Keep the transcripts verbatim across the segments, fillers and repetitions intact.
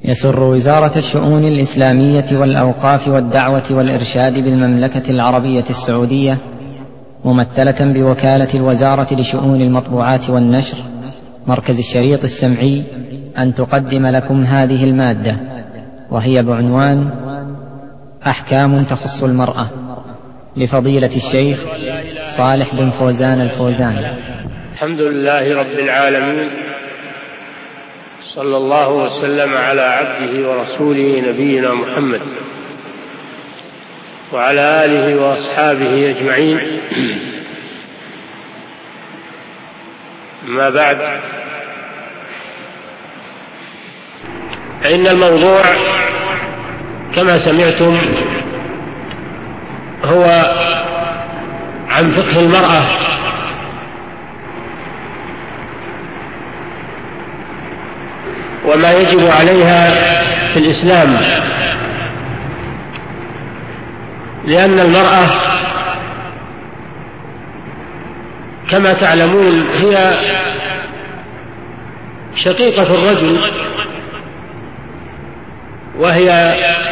يسر وزارة الشؤون الإسلامية والأوقاف والدعوة والإرشاد بالمملكة العربية السعودية ممثلة بوكالة الوزارة لشؤون المطبوعات والنشر مركز الشريط السمعي أن تقدم لكم هذه المادة، وهي بعنوان أحكام تخص المرأة، لفضيلة الشيخ صالح بن فوزان الفوزان. الحمد لله رب العالمين، صلى الله وسلم على عبده ورسوله نبينا محمد وعلى آله وأصحابه أجمعين. ما بعد، فإن الموضوع كما سمعتم هو عن فقه المرأة وما يجب عليها في الإسلام، لأن المرأة كما تعلمون هي شقيقة الرجل، وهي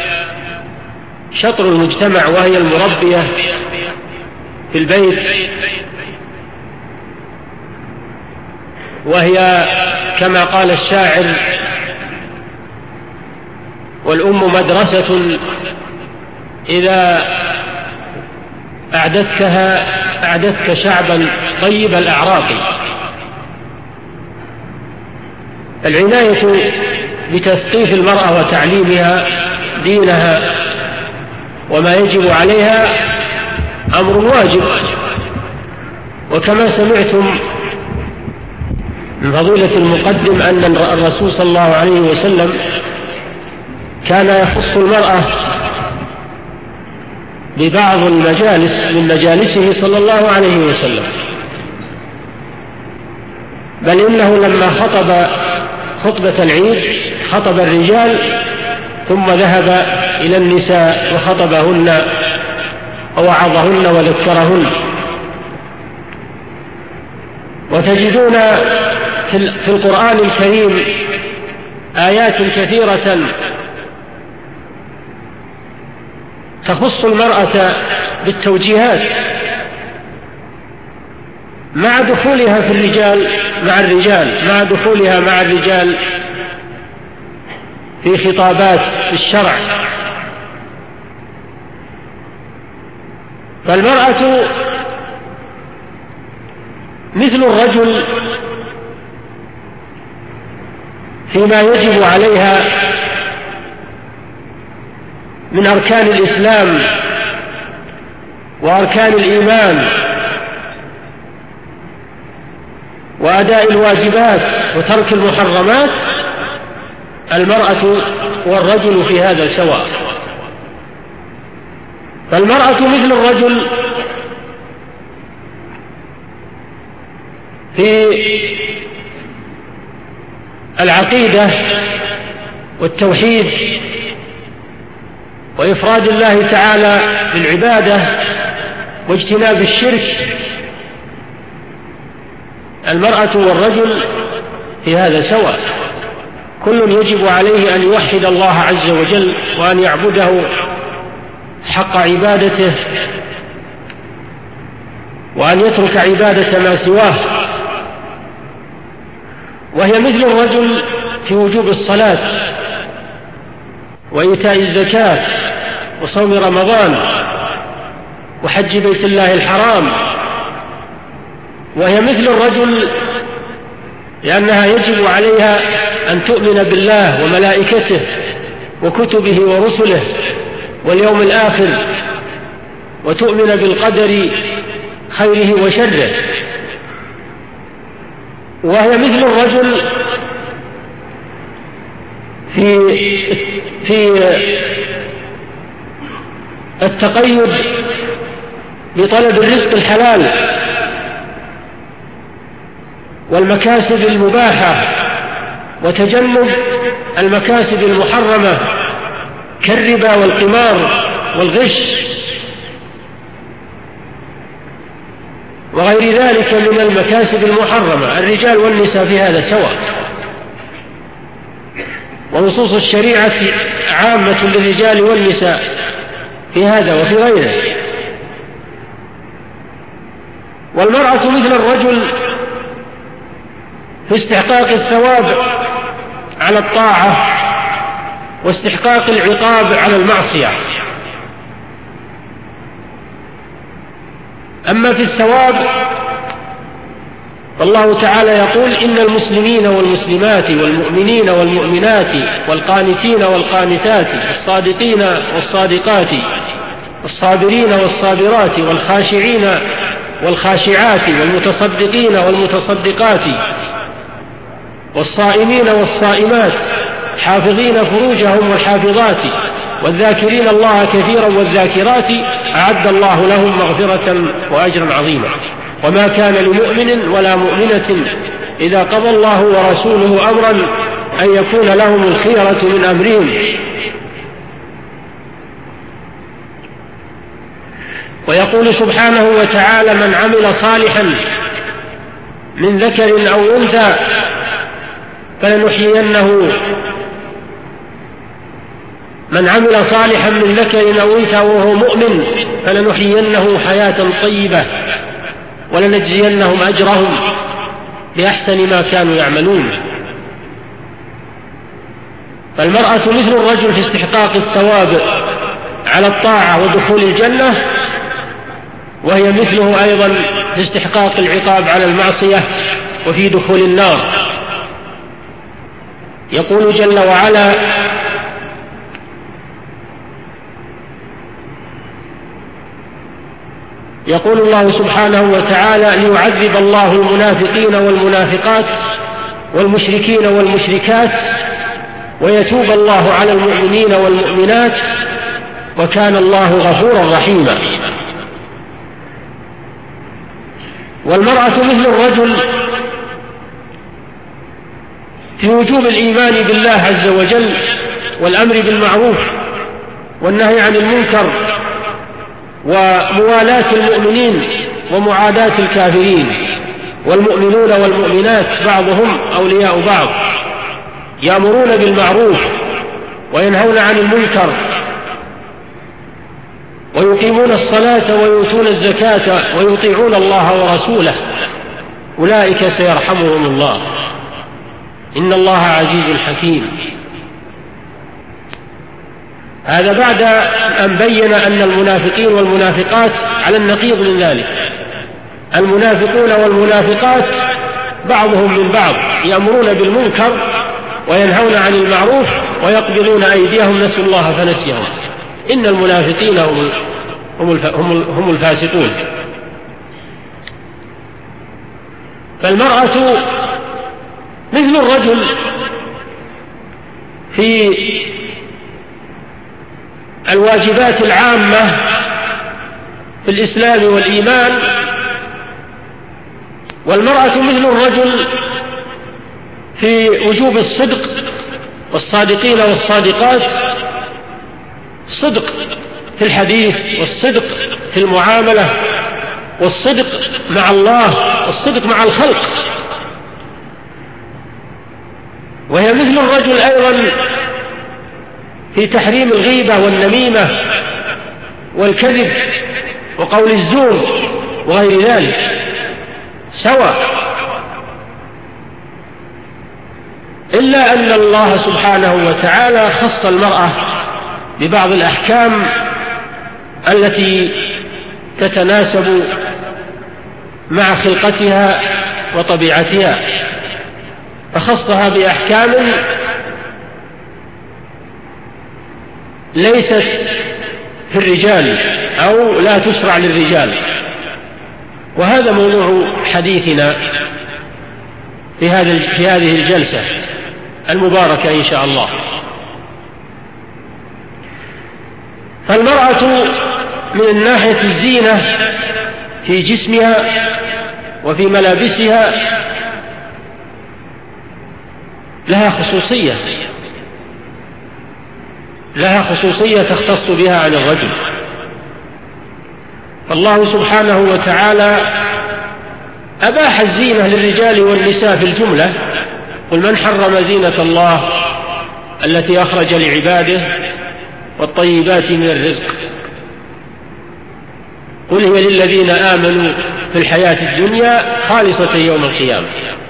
شطر المجتمع، وهي المربية في البيت، وهي كما قال الشاعر: والأم مدرسة إذا أعددتها أعددت شعبا طيب الأعراق. العناية بتثقيف المرأة وتعليمها دينها وما يجب عليها أمر واجب، وكما سمعتم من فضيلة المقدم أن الرسول صلى الله عليه وسلم كان يخص المرأة ببعض المجالس من مجالسه صلى الله عليه وسلم، بل إنه لما خطب خطبة العيد خطب الرجال ثم ذهب إلى النساء وخطبهن ووعظهن وذكرهن. وتجدون في القرآن الكريم آيات كثيرة تخص المرأة بالتوجيهات مع دخولها في الرجال مع الرجال مع دخولها مع الرجال في خطابات الشرع. فالمرأة مثل الرجل فيما يجب عليها من أركان الإسلام وأركان الإيمان وأداء الواجبات وترك المحرمات. المرأة والرجل في هذا سواء، فالمرأة مثل الرجل في العقيدة والتوحيد وإفراد الله تعالى بالعبادة واجتناب الشرك. المرأة والرجل في هذا سواء، كل يجب عليه أن يوحد الله عز وجل وأن يعبده حق عبادته، وأن يترك عبادة ما سواه. وهي مثل الرجل في وجوب الصلاة وإيتاء الزكاة وصوم رمضان وحج بيت الله الحرام. وهي مثل الرجل لأنها يجب عليها أن تؤمن بالله وملائكته وكتبه ورسله واليوم الآخر، وتؤمن بالقدر خيره وشره. وهي مثل الرجل في في التقيد بطلب الرزق الحلال والمكاسب المباحة وتجنب المكاسب المحرمة كالربا والقمار والغش وغير ذلك من المكاسب المحرمة. الرجال والنساء في هذا سواء. ونصوص الشريعة عامة للرجال والنساء في هذا وفي غيره. والمرأة مثل الرجل في استحقاق الثواب على الطاعة واستحقاق العقاب على المعصية. أما في الثواب فالله تعالى يقول: إن المسلمين والمسلمات والمؤمنين والمؤمنات والقانتين والقانتات والصادقين والصادقات والصابرين والصابرات والخاشعين والخاشعات والمتصدقين والمتصدقات والصائمين والصائمات حافظين فروجهم والحافظات والذاكرين الله كثيرا والذاكرات أعد الله لهم مغفرة وأجرا عظيما. وما كان لمؤمن ولا مؤمنة إذا قضى الله ورسوله أمرا أن يكون لهم الخيرة من أمرهم. ويقول سبحانه وتعالى: من عمل صالحا من ذكر أو أنثى فلنحيينه من عمل صالحا من ذكر أو أنثى وهو مؤمن فلنحيينه حياة طيبة ولنجزينهم أجرهم بأحسن ما كانوا يعملون. فالمرأة مثل الرجل في استحقاق الثواب على الطاعة ودخول الجنة، وهي مثله أيضا في استحقاق العقاب على المعصية وفي دخول النار. يقول جل وعلا: يقول الله سبحانه وتعالى: ليعذب الله المنافقين والمنافقات والمشركين والمشركات ويتوب الله على المؤمنين والمؤمنات وكان الله غفورا رحيما. والمرأة مثل الرجل في وجوب الإيمان بالله عز وجل والأمر بالمعروف والنهي عن المنكر وموالاة المؤمنين ومعاداة الكافرين. والمؤمنون والمؤمنات بعضهم أولياء بعض، يأمرون بالمعروف وينهون عن المنكر ويقيمون الصلاة ويؤتون الزكاة ويطيعون الله ورسوله، أولئك سيرحمهم الله إن الله عزيز حكيم. هذا بعد أن بين أن المنافقين والمنافقات على النقيض من ذلك. المنافقون والمنافقات بعضهم من بعض، يأمرون بالمنكر وينهون عن المعروف ويقبضون أيديهم، نسوا الله فنسيهم، إن المنافقين هم الفاسقون. فالمرأة مثل الرجل في الواجبات العامة في الإسلام والإيمان، والمرأة مثل الرجل في وجوب الصدق والصادقين والصادقات، الصدق في الحديث والصدق في المعاملة والصدق مع الله والصدق مع الخلق. وهي مثل الرجل أيضا في تحريم الغيبة والنميمة والكذب وقول الزور وغير ذلك سواء، إلا أن الله سبحانه وتعالى خص المرأة ببعض الأحكام التي تتناسب مع خلقتها وطبيعتها، فخصها بأحكام ليست في الرجال أو لا تشرع للرجال. وهذا موضوع حديثنا في هذه الجلسة المباركة إن شاء الله. فالمرأة من الناحية الزينة في جسمها وفي ملابسها لها خصوصية لها خصوصية تختص بها عن الرجل. فالله سبحانه وتعالى أباح الزينة للرجال والنساء في الجملة: قل من حرم زينة الله التي أخرج لعباده والطيبات من الرزق. قل هي للذين آمنوا في الحياة الدنيا خالصة يوم القيامة.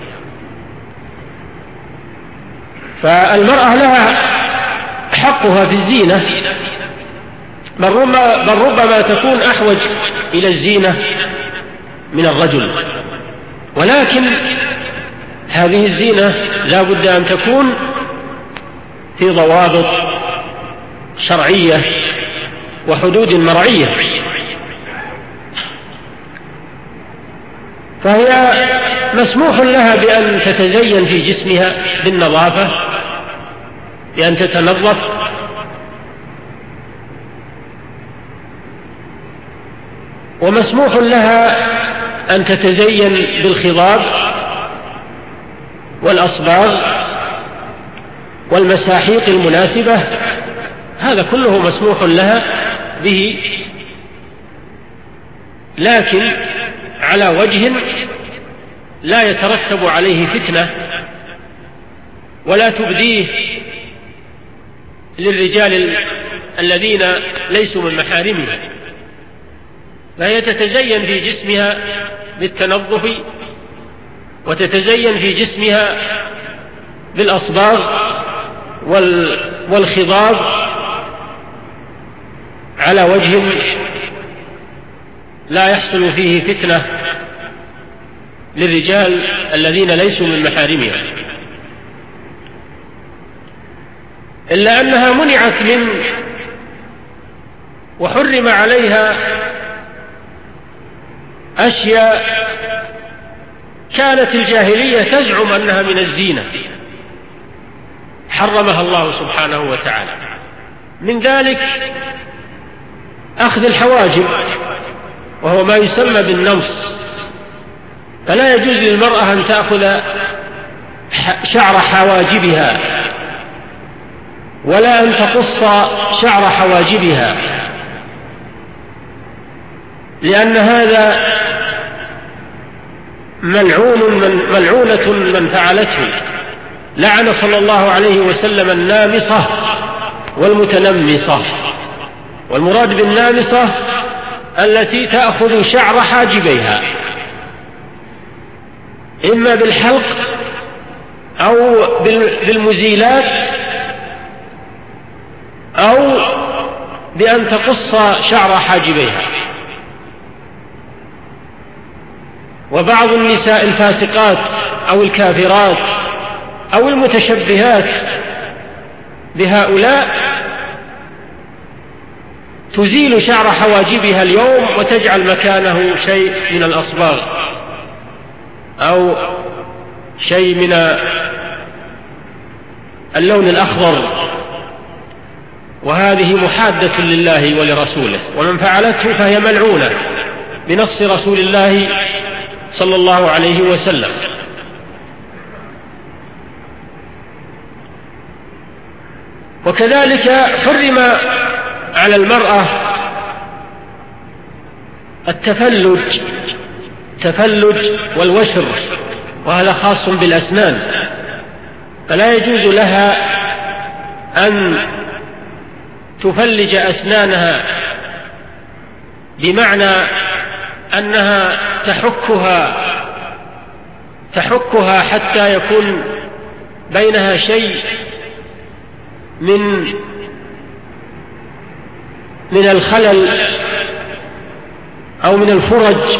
فالمرأة لها حقها في الزينة، بل ربما تكون أحوج إلى الزينة من الرجل، ولكن هذه الزينة لا بد أن تكون في ضوابط شرعية وحدود مرعية. فهي مسموح لها بأن تتزين في جسمها بالنظافة، بأن تتنظف، ومسموح لها أن تتزين بالخضاب والأصباغ والمساحيق المناسبة، هذا كله مسموح لها به، لكن على وجه لا يترتب عليه فتنة ولا تبديه للرجال الذين ليسوا من محارمها. فهي تتزين في جسمها بالتنظف، وتتزين في جسمها بالأصباغ والخضاب على وجه لا يحصل فيه فتنة للرجال الذين ليسوا من محارمها، إلا أنها منعت من وحرم عليها أشياء كانت الجاهلية تزعم أنها من الزينة، حرمها الله سبحانه وتعالى. من ذلك أخذ الحواجب، وهو ما يسمى بالنمص. فلا يجوز للمرأة أن تأخذ شعر حواجبها، ولا أن تقص شعر حواجبها، لأن هذا ملعون من ملعونة من فعلته. لعن صلى الله عليه وسلم النامصة والمتنمصة. والمراد بالنامصة التي تأخذ شعر حاجبيها إما بالحلق أو بالمزيلات أو بأن تقص شعر حاجبيها. وبعض النساء الفاسقات أو الكافرات أو المتشبهات بهؤلاء تزيل شعر حواجبها اليوم وتجعل مكانه شيء من الأصباغ أو شيء من اللون الأخضر، وهذه محادة لله ولرسوله، ومن فعلته فهي ملعونة بنص رسول الله صلى الله عليه وسلم. وكذلك حرم على المرأة التفلج تفلج والوشر، وهذا خاص بالأسنان. فلا يجوز لها أن تفلج أسنانها بمعنى أنها تحكها تحكها حتى يكون بينها شيء من من الخلل أو من الفرج،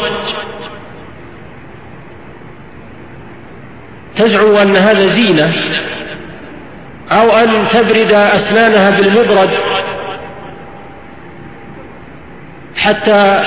تزعم أن هذا زينة، أو أن تبرد أسنانها بالمبرد حتى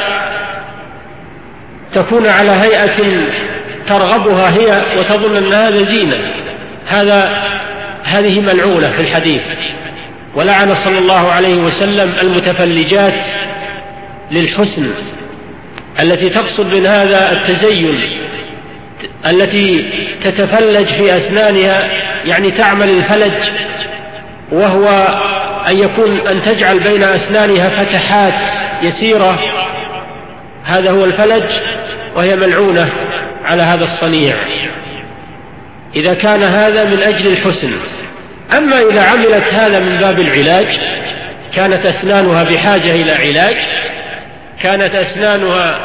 تكون على هيئة ترغبها هي وتظن أن هذا زينة. هذا هذه ملعونة في الحديث. ولعن صلى الله عليه وسلم المتفلجات للحسن التي تقصد من هذا التزين، التي تتفلج في أسنانها، يعني تعمل الفلج، وهو أن يكون أن تجعل بين أسنانها فتحات يسيرة، هذا هو الفلج، وهي ملعونة على هذا الصنيع إذا كان هذا من أجل الحسن. أما إذا عملت هذا من باب العلاج، كانت أسنانها بحاجة إلى علاج، كانت أسنانها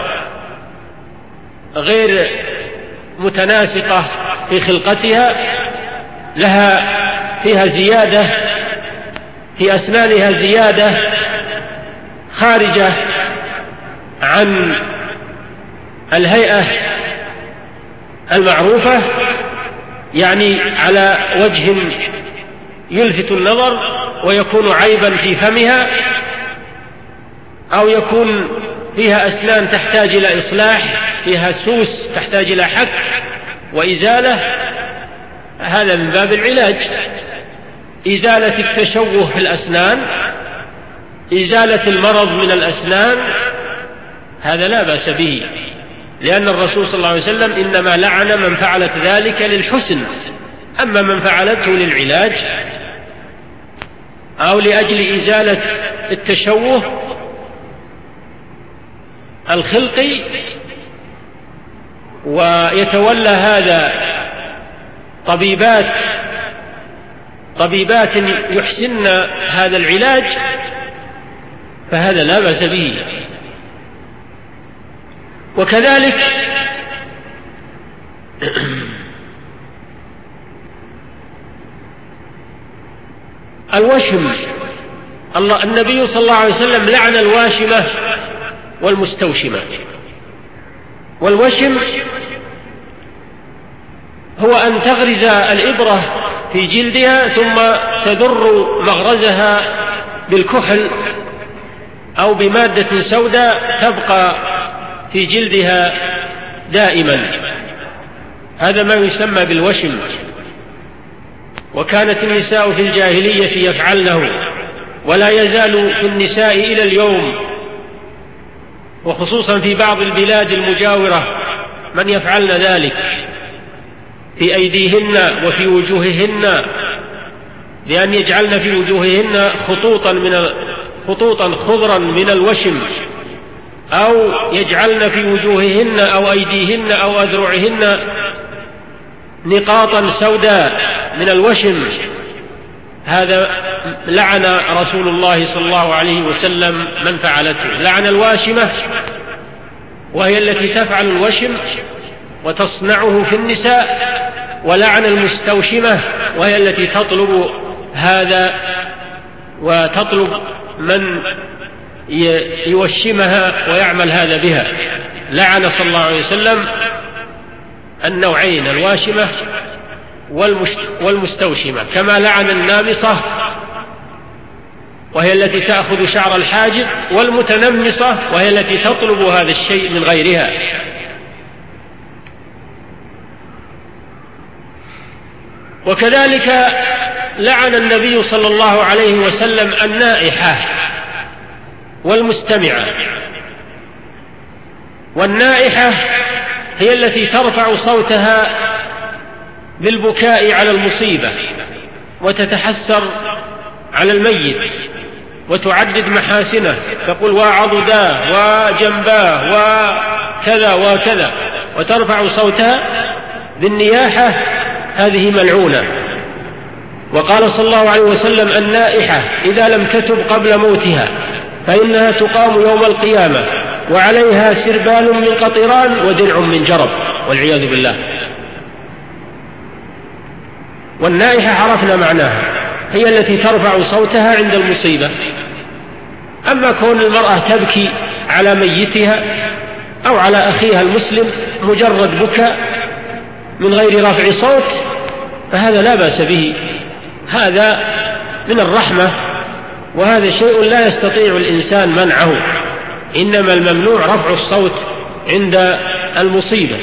غير متناسقة في خلقتها، لها فيها زيادة في أسنانها، زيادة خارجة عن الهيئة المعروفة، يعني على وجه يلفت النظر ويكون عيبا في فمها، أو يكون فيها أسنان تحتاج إلى إصلاح، فيها سوس تحتاج إلى حك وإزالة، هذا من باب العلاج. إزالة التشوه في الأسنان، إزالة المرض من الأسنان، هذا لا بأس به، لأن الرسول صلى الله عليه وسلم إنما لعن من فعلت ذلك للحسن. أما من فعلته للعلاج أو لأجل إزالة التشوه الخلقي، ويتولى هذا طبيبات طبيبات يحسن هذا العلاج، فهذا لا بأس به. وكذلك الوشم، النبي صلى الله عليه وسلم لعن الواشمة والمستوشمة. والوشم هو أن تغرز الإبرة في جلدها ثم تدر مغرزها بالكحل أو بمادة سوداء تبقى في جلدها دائما، هذا ما يسمى بالوشم. وكانت النساء في الجاهلية يفعلنه، ولا يزال في النساء إلى اليوم، وخصوصا في بعض البلاد المجاورة من يفعلن ذلك في أيديهن وفي وجوههن، بأن يجعلن في وجوههن خطوطا من خطوطا خضرا من الوشم، أو يجعلن في وجوههن أو أيديهن أو أذرعهن نقاطا سوداء من الوشم. هذا لعن رسول الله صلى الله عليه وسلم من فعلته، لعن الواشمة وهي التي تفعل الوشم وتصنعه في النساء، ولعن المستوشمة وهي التي تطلب هذا وتطلب من يوشمها ويعمل هذا بها. لعن صلى الله عليه وسلم النوعين، الواشمة والمستوشمة، كما لعن النامصة وهي التي تأخذ شعر الحاجب، والمتنمصة وهي التي تطلب هذا الشيء من غيرها. وكذلك لعن النبي صلى الله عليه وسلم النائحة والمستمعة. والنائحة هي التي ترفع صوتها بالبكاء على المصيبة وتتحسر على الميت وتعدد محاسنه، تقول وعضداه وجنباه وكذا وكذا، وترفع صوتها بالنياحة، هذه ملعونة. وقال صلى الله عليه وسلم النائحة إذا لم تتب قبل موتها فإنها تقام يوم القيامة وعليها سربال من قطران ودرع من جرب، والعياذ بالله. والنائحة عرفنا معناها، هي التي ترفع صوتها عند المصيبة. أما كون المرأة تبكي على ميتها أو على أخيها المسلم مجرد بكاء من غير رفع صوت، فهذا لا بأس به، هذا من الرحمة، وهذا شيء لا يستطيع الإنسان منعه، إنما الممنوع رفع الصوت عند المصيبة.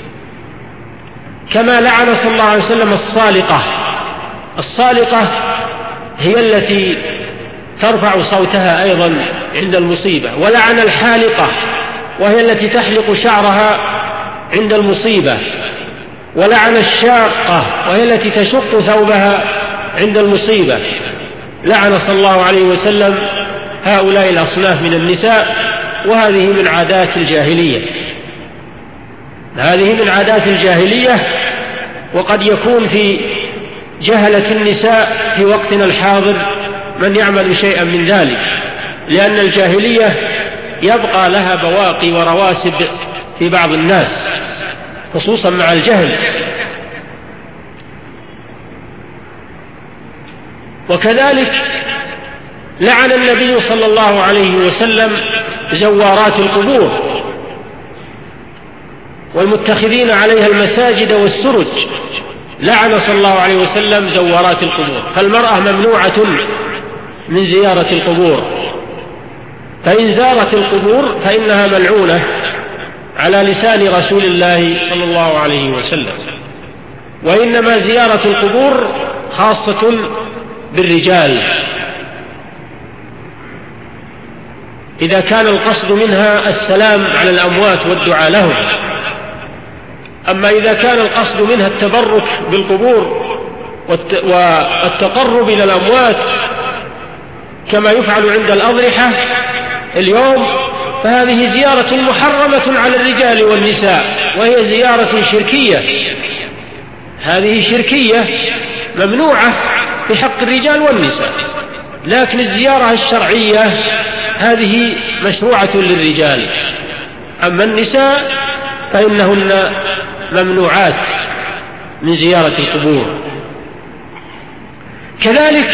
كما لعن صلى الله عليه وسلم الصالقة. الصالقة هي التي ترفع صوتها أيضا عند المصيبة. ولعن الحالقة وهي التي تحلق شعرها عند المصيبة. ولعن الشاقة وهي التي تشق ثوبها عند المصيبة. لعن صلى الله عليه وسلم هؤلاء الأصناف من النساء، وهذه من عادات الجاهلية، هذه من عادات الجاهلية. وقد يكون في جهلت النساء في وقتنا الحاضر من يعمل شيئا من ذلك، لأن الجاهلية يبقى لها بواقي ورواسب في بعض الناس خصوصا مع الجهل. وكذلك لعن النبي صلى الله عليه وسلم زوارات القبور والمتخذين عليها المساجد والسرج، لعن صلى الله عليه وسلم زوارات القبور، فالمرأة ممنوعة من زيارة القبور، فإن زارت القبور فإنها ملعونة على لسان رسول الله صلى الله عليه وسلم. وإنما زيارة القبور خاصة بالرجال إذا كان القصد منها السلام على الأموات والدعاء لهم. أما إذا كان القصد منها التبرك بالقبور والتقرب إلى الأموات كما يفعل عند الأضرحة اليوم، فهذه زيارة محرمة على الرجال والنساء، وهي زيارة شركية، هذه شركية ممنوعة في حق الرجال والنساء. لكن الزيارة الشرعية هذه مشروعة للرجال، أما النساء فإنهن ممنوعات من زيارة القبور. كذلك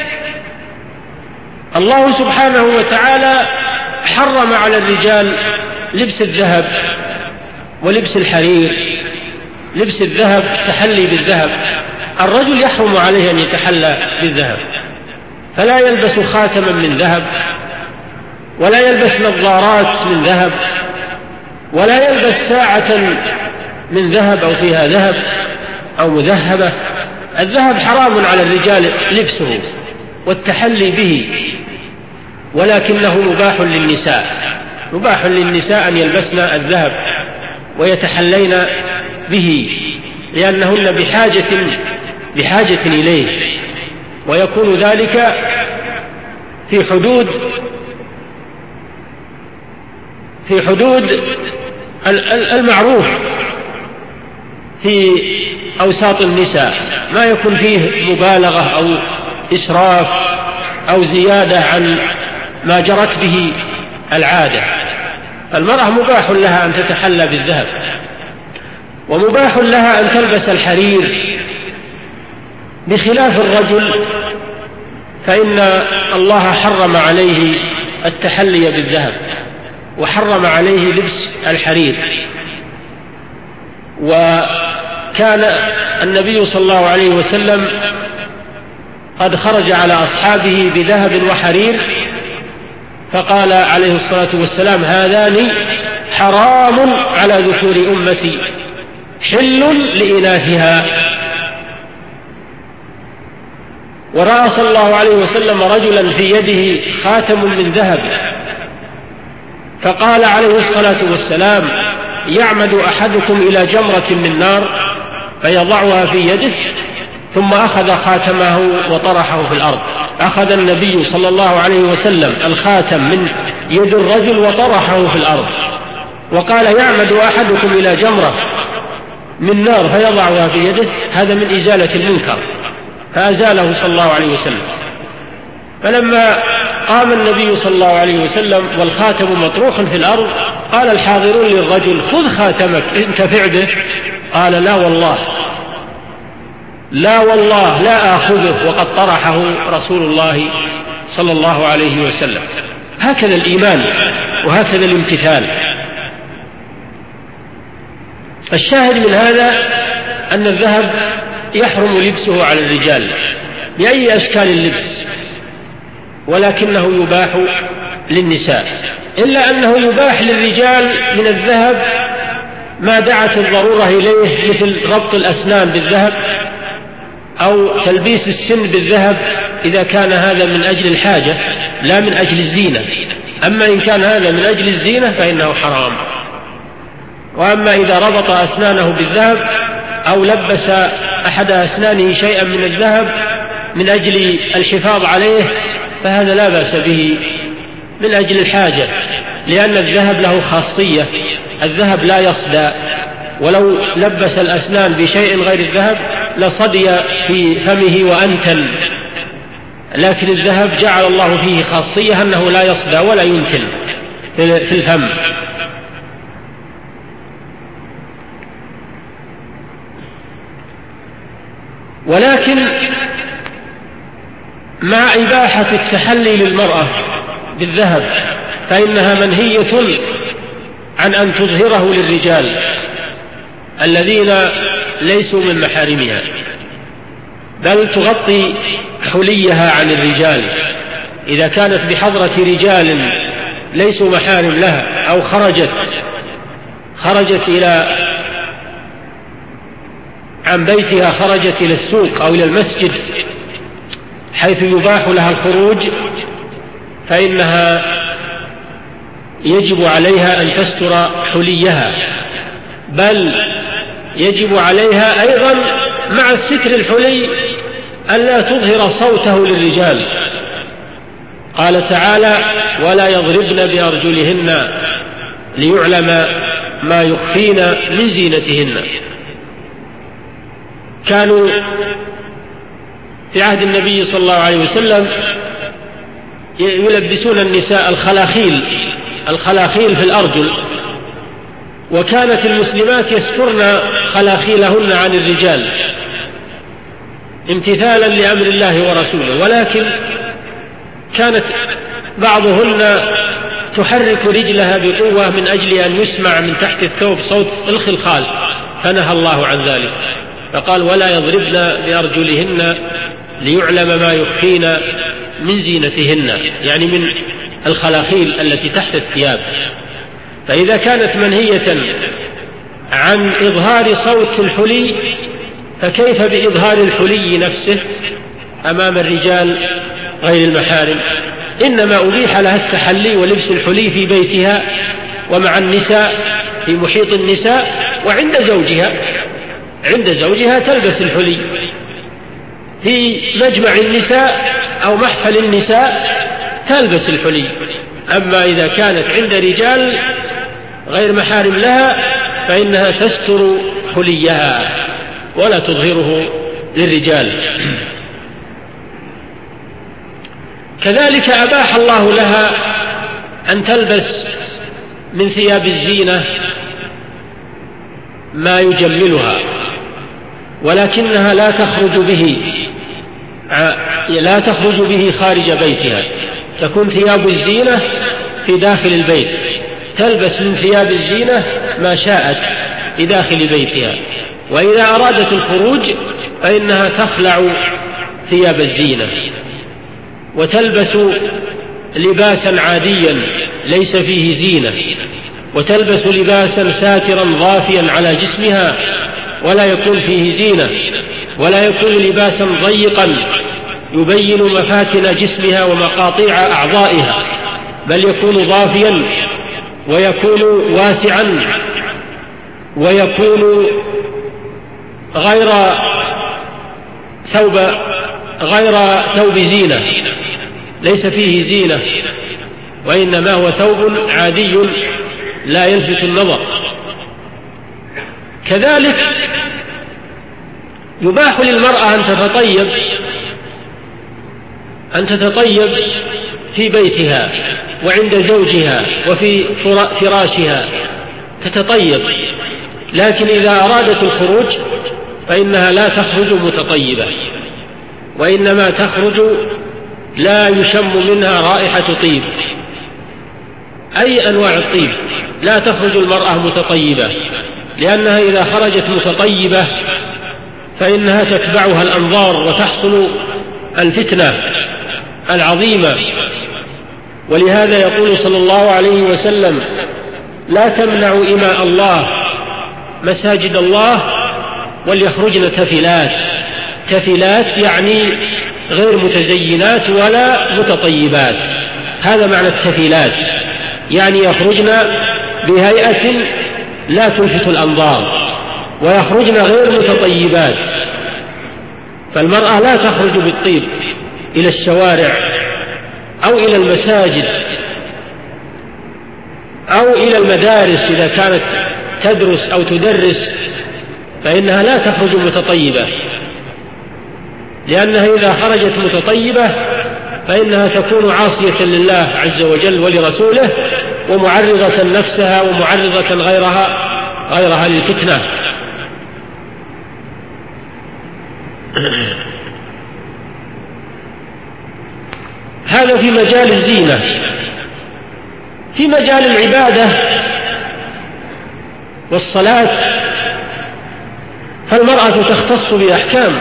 الله سبحانه وتعالى حرم على الرجال لبس الذهب ولبس الحرير. لبس الذهب تحلي بالذهب، الرجل يحرم عليه أن يتحلى بالذهب، فلا يلبس خاتما من ذهب، ولا يلبس نظارات من ذهب، ولا يلبس ساعة من ذهب أو فيها ذهب أو مذهبة. الذهب حرام على الرجال لبسه والتحلي به، ولكنه مباح للنساء، مباح للنساء أن يلبسن الذهب ويتحلين به، لأنهن بحاجة بحاجة إليه، ويكون ذلك في حدود في حدود المعروف في أوساط النساء، ما يكون فيه مبالغة أو إسراف أو زيادة عن ما جرت به العادة. المرأة مباح لها أن تتحلى بالذهب، ومباح لها أن تلبس الحرير، بخلاف الرجل فإن الله حرم عليه التحلي بالذهب وحرم عليه لبس الحرير. وكان النبي صلى الله عليه وسلم قد خرج على أصحابه بذهب وحرير، فقال عليه الصلاة والسلام: هذان حرام على ذكور أمتي حل لإناثها. ورأى صلى الله عليه وسلم رجلا في يده خاتم من ذهب، فقال عليه الصلاة والسلام: يعمد أحدكم إلى جمرة من نار فيضعها في يده، ثم أخذ خاتمه وطرحه في الأرض. أخذ النبي صلى الله عليه وسلم الخاتم من يد الرجل وطرحه في الأرض، وقال: يعمد أحدكم إلى جمرة من نار فيضعها في يده، هذا من إزالة المنكر، فأزاله صلى الله عليه وسلم. فلما قام النبي صلى الله عليه وسلم والخاتم مطروح في الأرض، قال الحاضرون للرجل: خذ خاتمك انتفع به. قال: لا والله لا والله لا آخذه وقد طرحه رسول الله صلى الله عليه وسلم. هكذا الإيمان وهكذا الامتثال. الشاهد من هذا أن الذهب يحرم لبسه على الرجال بأي أشكال اللبس، ولكنه يباح للنساء، إلا أنه يباح للرجال من الذهب ما دعت الضرورة إليه، مثل ربط الأسنان بالذهب أو تلبيس السن بالذهب إذا كان هذا من أجل الحاجة لا من أجل الزينة. أما إن كان هذا من أجل الزينة فإنه حرام. وأما إذا ربط أسنانه بالذهب أو لبس أحد أسنانه شيئا من الذهب من أجل الحفاظ عليه فهذا لا بأس به من أجل الحاجة، لأن الذهب له خاصية، الذهب لا يصدى، ولو لبس الأسنان بشيء غير الذهب لصدي في فمه وأنتن، لكن الذهب جعل الله فيه خاصية أنه لا يصدى ولا ينتن في الفم. ولكن مع إباحة التحلي للمرأة بالذهب فإنها منهية عن أن تظهره للرجال الذين ليسوا من محارمها، بل تغطي حليها عن الرجال إذا كانت بحضرة رجال ليسوا محارم لها، أو خرجت خرجت إلى عن بيتها، خرجت إلى السوق أو إلى المسجد حيث يباح لها الخروج، فإنها يجب عليها أن تستر حليها، بل يجب عليها أيضا مع الستر الحلي ألا تظهر صوته للرجال. قال تعالى: ولا يضربن بأرجلهن ليعلم ما يخفين من زينتهن. كانوا في عهد النبي صلى الله عليه وسلم يلبسون النساء الخلاخيل الخلاخيل في الأرجل، وكانت المسلمات يسترن خلاخيلهن عن الرجال امتثالا لأمر الله ورسوله، ولكن كانت بعضهن تحرك رجلها بقوة من أجل أن يسمع من تحت الثوب صوت الخلخال، فنهى الله عن ذلك فقال: ولا يضربن بأرجلهن ليعلم ما يخفين من زينتهن، يعني من الخلاخيل التي تحت الثياب. فإذا كانت منهية عن إظهار صوت الحلي فكيف بإظهار الحلي نفسه أمام الرجال غير المحارم؟ إنما أبيح لها التحلي ولبس الحلي في بيتها ومع النساء في محيط النساء، وعند زوجها عند زوجها تلبس الحلي، في مجمع النساء أو محفل النساء تلبس الحلي. أما إذا كانت عند رجال غير محارم لها فإنها تستر حليها ولا تظهره للرجال. كذلك أباح الله لها أن تلبس من ثياب الزينة ما يجملها، ولكنها لا تخرج به لا تخرج به خارج بيتها، تكون ثياب الزينة في داخل البيت، تلبس من ثياب الزينة ما شاءت في داخل بيتها، وإذا أرادت الخروج فإنها تخلع ثياب الزينة وتلبس لباسا عاديا ليس فيه زينة، وتلبس لباسا ساترا ضافيا على جسمها ولا يكون فيه زينة، ولا يكون لباسا ضيقا يبين مفاتن جسمها ومقاطيع أعضائها، بل يكون ضافيا ويكون واسعا ويكون غير ثوب غير ثوب زينة، ليس فيه زينة، وإنما هو ثوب عادي لا يلفت النظر. كذلك يباح للمرأة أن تتطيب أن تتطيب في بيتها وعند زوجها وفي فراشها تتطيب، لكن إذا أرادت الخروج فإنها لا تخرج متطيبة، وإنما تخرج لا يشم منها رائحة طيب، أي أنواع الطيب لا تخرج المرأة متطيبة، لأنها إذا خرجت متطيبة فإنها تتبعها الأنظار وتحصل الفتنة العظيمة. ولهذا يقول صلى الله عليه وسلم: لا تمنعوا إماء الله مساجد الله وليخرجن تفلات. تفلات يعني غير متزينات ولا متطيبات، هذا معنى التفلات، يعني يخرجن بهيئة لا تلفت الأنظار، ويخرجن غير متطيبات. فالمرأة لا تخرج بالطيب إلى الشوارع أو إلى المساجد أو إلى المدارس إذا كانت تدرس أو تدرس، فإنها لا تخرج متطيبة، لأنها إذا خرجت متطيبة فإنها تكون عاصية لله عز وجل ولرسوله، ومعرضة نفسها ومعرضة غيرها غيرها للفتنة. هذا في مجال الزينة. في مجال العبادة والصلاة فالمرأة تختص بأحكام.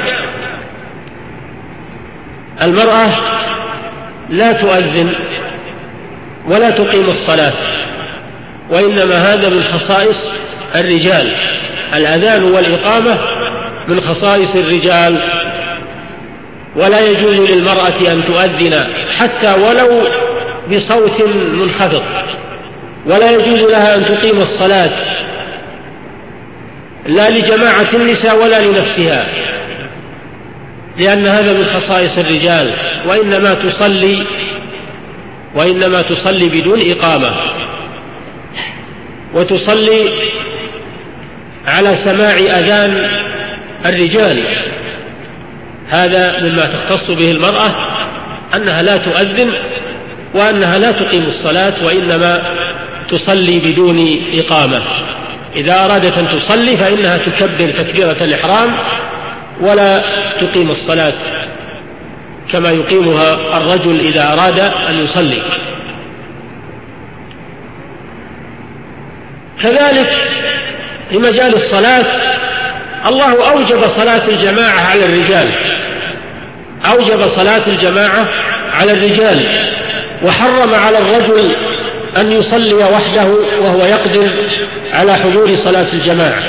المرأة لا تؤذن ولا تقيم الصلاة، وإنما هذا من خصائص الرجال. الأذان والإقامة من خصائص الرجال، ولا يجوز للمرأة أن تؤذن حتى ولو بصوت منخفض، ولا يجوز لها أن تقيم الصلاة لا لجماعة النساء ولا لنفسها، لأن هذا من خصائص الرجال، وإنما تصلي وإنما تصلي بدون إقامة، وتصلي على سماع أذان الرجال. هذا مما تختص به المرأة، أنها لا تؤذن وأنها لا تقيم الصلاة، وإنما تصلي بدون إقامة. إذا أرادت أن تصلي فإنها تكبر تكبيرة الإحرام ولا تقيم الصلاة كما يقيمها الرجل إذا أراد أن يصلي. كذلك في مجال الصلاة الله أوجب صلاة الجماعة على الرجال، أوجب صلاة الجماعة على الرجال، وحرم على الرجل أن يصلي وحده وهو يقدر على حضور صلاة الجماعة.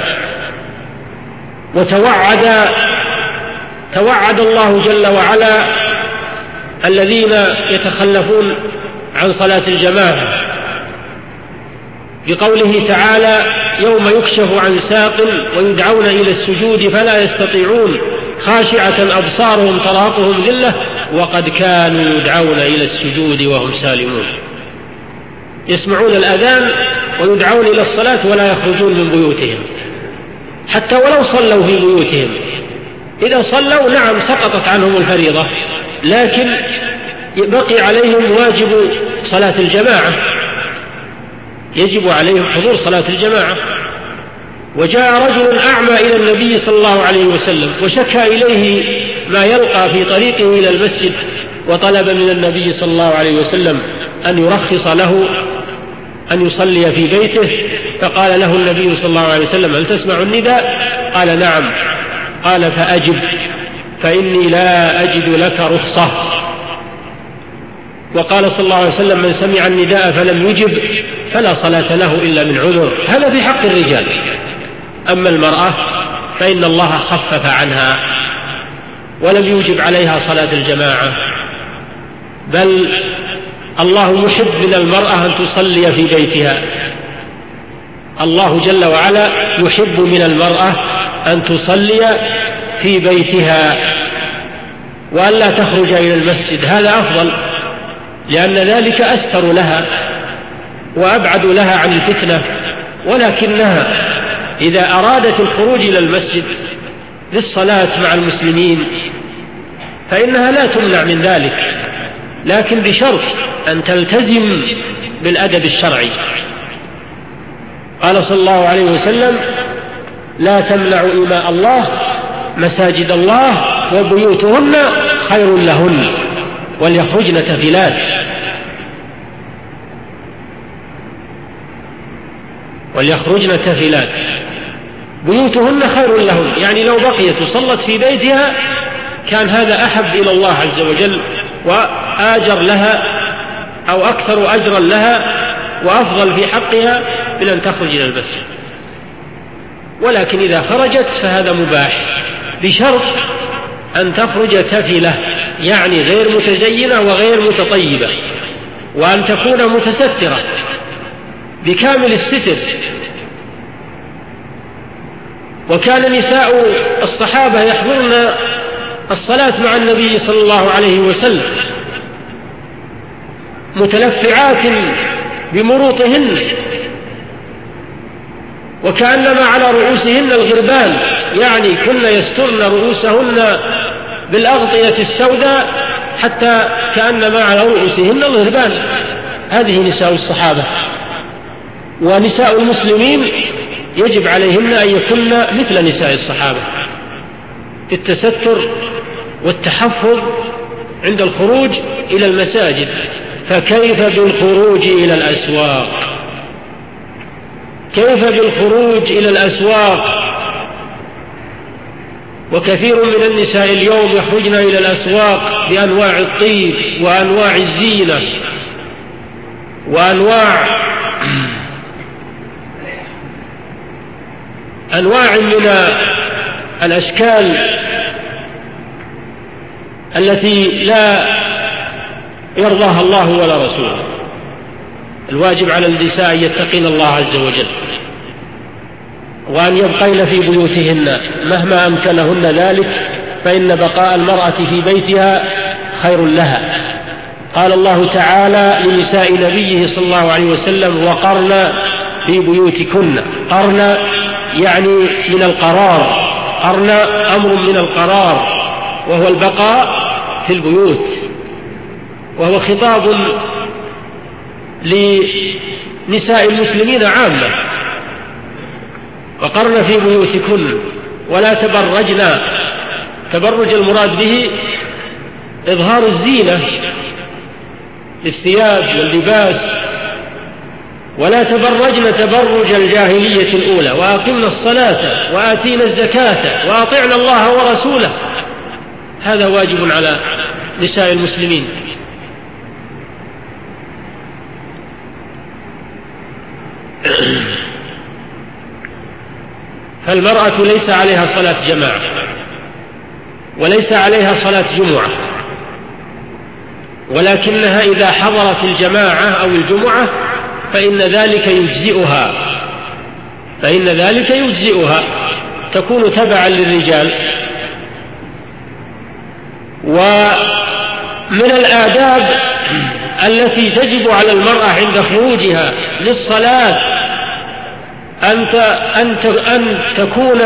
وتوعد توعد الله جل وعلا الذين يتخلفون عن صلاة الجماعة بقوله تعالى: يوم يكشف عن ساق ويدعون إلى السجود فلا يستطيعون خاشعة أبصارهم ترهقهم ذلة وقد كانوا يدعون إلى السجود وهم سالمون. يسمعون الأذان ويدعون إلى الصلاة ولا يخرجون من بيوتهم حتى ولو صلوا في بيوتهم. إذا صلوا نعم سقطت عنهم الفريضة، لكن بقي عليهم واجب صلاة الجماعة، يجب عليهم حضور صلاة الجماعة. وجاء رجل أعمى إلى النبي صلى الله عليه وسلم وشكى إليه ما يلقى في طريقه إلى المسجد، وطلب من النبي صلى الله عليه وسلم أن يرخص له أن يصلي في بيته، فقال له النبي صلى الله عليه وسلم: هل تسمع النداء؟ قال: نعم. قال: فأجب فإني لا أجد لك رخصة. وقال صلى الله عليه وسلم: من سمع النداء فلم يجب فلا صلاة له إلا من عذر. هذا في حق الرجال. أما المرأة فإن الله خفف عنها ولم يوجب عليها صلاة الجماعة، بل الله يحب من المرأة أن تصلي في بيتها. الله جل وعلا يحب من المرأة أن تصلي في بيتها وأن لا تخرج إلى المسجد، هذا أفضل، لأن ذلك أستر لها وأبعد لها عن الفتنة. ولكنها إذا أرادت الخروج إلى المسجد للصلاة مع المسلمين فإنها لا تمنع من ذلك، لكن بشرط أن تلتزم بالأدب الشرعي. قال صلى الله عليه وسلم: لا تمنعوا إماء الله مساجد الله وبيوتهن خير لهن وليخرجن تفلات وليخرجن تفلات بيوتهن خير لهن، يعني لو بقيت وصلت في بيتها كان هذا أحب إلى الله عز وجل وآجر لها أو أكثر أجرا لها وأفضل في حقها من أن تخرج إلى المسجد. ولكن إذا خرجت فهذا مباح بشرط أن تخرج تفلة، يعني غير متزينة وغير متطيبة، وأن تكون متسترة بكامل الستر. وكان نساء الصحابة يحضرن الصلاة مع النبي صلى الله عليه وسلم متلفعات بمروطهن، وكأنما على رؤوسهن الغربان، يعني كن يسترن رؤوسهن بالأغطية السوداء حتى كأنما على رؤوسهن الغربان. هذه نساء الصحابة. ونساء المسلمين يجب عليهن أن يكن مثل نساء الصحابة في التستر والتحفظ عند الخروج إلى المساجد. فكيف بالخروج إلى الأسواق؟ كيف بالخروج إلى الأسواق؟ وكثير من النساء اليوم يخرجن إلى الأسواق بأنواع الطيب وأنواع الزينة وأنواع أنواع من الأشكال التي لا يرضاها الله ولا رسوله. الواجب على النساء أن يتقين الله عز وجل وأن يبقين في بيوتهن مهما أمكنهن ذلك، فإن بقاء المرأة في بيتها خير لها. قال الله تعالى لنساء نبيه صلى الله عليه وسلم: وقرن في بيوتكن. قرن يعني من القرار، قرن أمر من القرار وهو البقاء في البيوت، وهو خطاب لنساء المسلمين عامة. وقرن في بيوتكن ولا تبرجن. تبرج المراد به إظهار الزينة للثياب واللباس. ولا تبرجن تبرج الجاهلية الأولى، وأقمنا الصلاة وآتينا الزكاة وأطعنا الله ورسوله. هذا واجب على نساء المسلمين. فالمرأة ليس عليها صلاة جماعة وليس عليها صلاة جمعة، ولكنها إذا حضرت الجماعة أو الجمعة فإن ذلك يجزئها فإن ذلك يجزئها تكون تبعا للرجال. ومن الآداب التي تجب على المرأة عند خروجها للصلاة أن تكون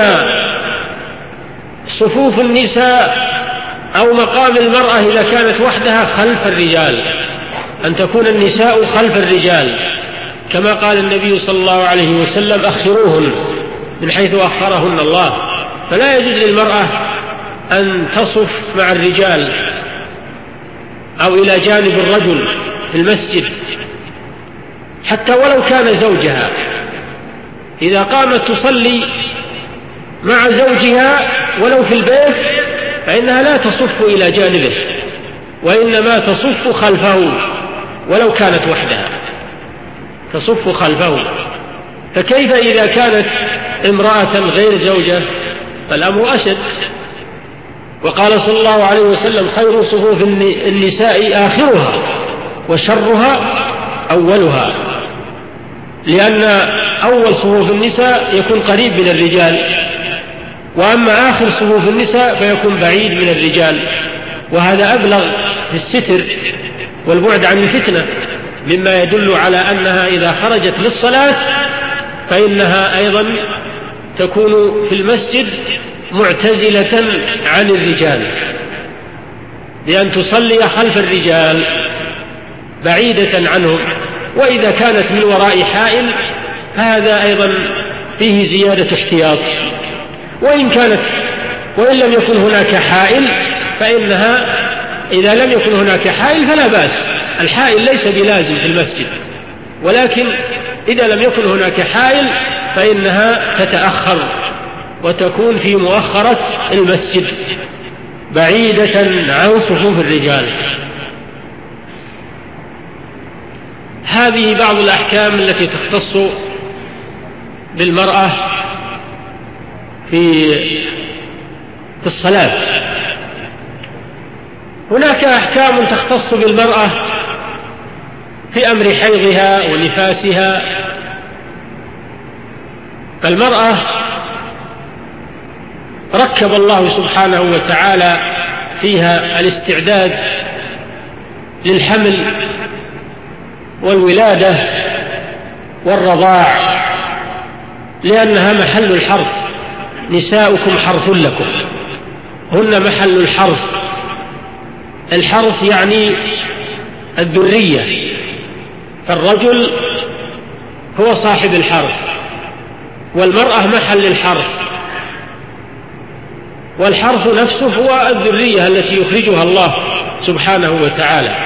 صفوف النساء أو مقام المرأة إذا كانت وحدها خلف الرجال، أن تكون النساء خلف الرجال، كما قال النبي صلى الله عليه وسلم: أخروهن من حيث أخرهن الله. فلا يجوز للمرأة أن تصف مع الرجال أو إلى جانب الرجل في المسجد حتى ولو كان زوجها. إذا قامت تصلي مع زوجها ولو في البيت فإنها لا تصف إلى جانبه، وإنما تصف خلفه ولو كانت وحدها، تصف خلفه. فكيف إذا كانت امرأة غير زوجة؟ فالأمر أشد. وقال صلى الله عليه وسلم: خير صفوف النساء آخرها وشرها أولها، لأن أول صفوف النساء يكون قريب من الرجال، وأما آخر صفوف النساء فيكون بعيد من الرجال. وهذا أبلغ في الستر والبعد عن الفتنة، مما يدل على أنها إذا خرجت للصلاة فإنها أيضا تكون في المسجد معتزلة عن الرجال، بأن تصلي خلف الرجال بعيدة عنهم. وإذا كانت من وراء حائل فهذا أيضا فيه زيادة احتياط. وإن كانت وإن لم يكن هناك حائل فإنها إذا لم يكن هناك حائل فلا بأس. الحائل ليس بلازم في المسجد، ولكن إذا لم يكن هناك حائل فإنها تتأخر وتكون في مؤخرة المسجد بعيدة عن صفوف الرجال. هذه بعض الأحكام التي تختص بالمرأة في في الصلاة. هناك أحكام تختص بالمرأة في أمر حيضها ونفاسها. فالمرأة ركب الله سبحانه وتعالى فيها الاستعداد للحمل والولادة والرضاع، لأنها محل الحرث. نساؤكم حرث لكم، هن محل الحرث الحرث يعني الذرية، فالرجل هو صاحب الحرث والمرأة محل الحرث، والحرث نفسه هو الذرية التي يخرجها الله سبحانه وتعالى.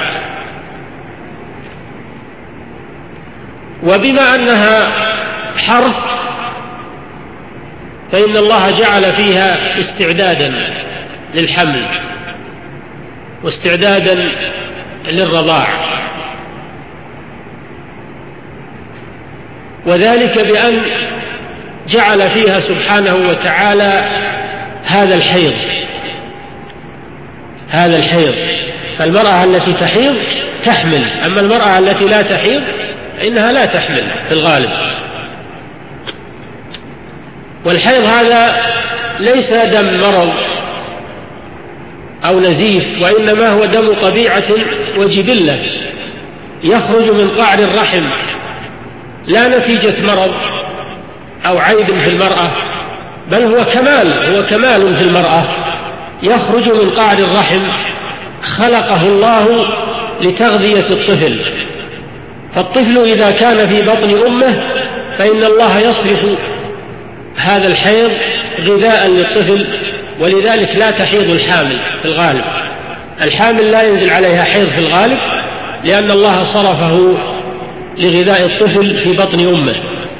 وبما أنها حرث فإن الله جعل فيها استعدادا للحمل واستعدادا للرضاع، وذلك بأن جعل فيها سبحانه وتعالى هذا الحيض هذا الحيض فالمرأة التي تحيض تحمل، أما المرأة التي لا تحيض فإنها لا تحمل في الغالب. والحيض هذا ليس دم مرض أو نزيف، وإنما هو دم طبيعة وجبلة يخرج من قعر الرحم، لا نتيجة مرض أو عيب في المرأة، بل هو كمال هو كمال في المرأة يخرج من قعر الرحم، خلقه الله لتغذية الطفل. فالطفل إذا كان في بطن أمه فإن الله يصرف هذا الحيض غذاء للطفل، ولذلك لا تحيض الحامل في الغالب. الحامل لا ينزل عليها حيض في الغالب، لأن الله صرفه لغذاء الطفل في بطن أمه.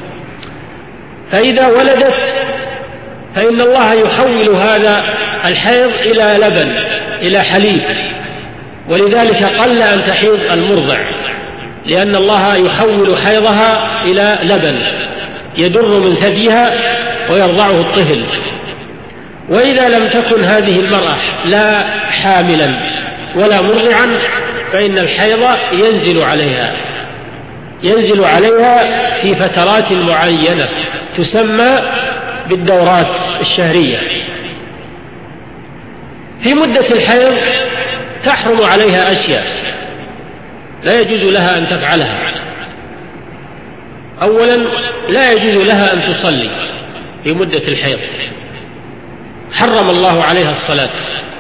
فإذا ولدت فإن الله يحول هذا الحيض إلى لبن، إلى حليب، ولذلك قل أن تحيض المرضع، لأن الله يحول حيضها إلى لبن يدر من ثديها ويرضعه الطفل. وإذا لم تكن هذه المرأة لا حاملا ولا مرضعا فإن الحيض ينزل عليها ينزل عليها في فترات معينة تسمى بالدورات الشهرية. في مدة الحيض تحرم عليها أشياء لا يجوز لها أن تفعلها. أولا، لا يجوز لها أن تصلي في مدة الحيض، حرم الله عليها الصلاة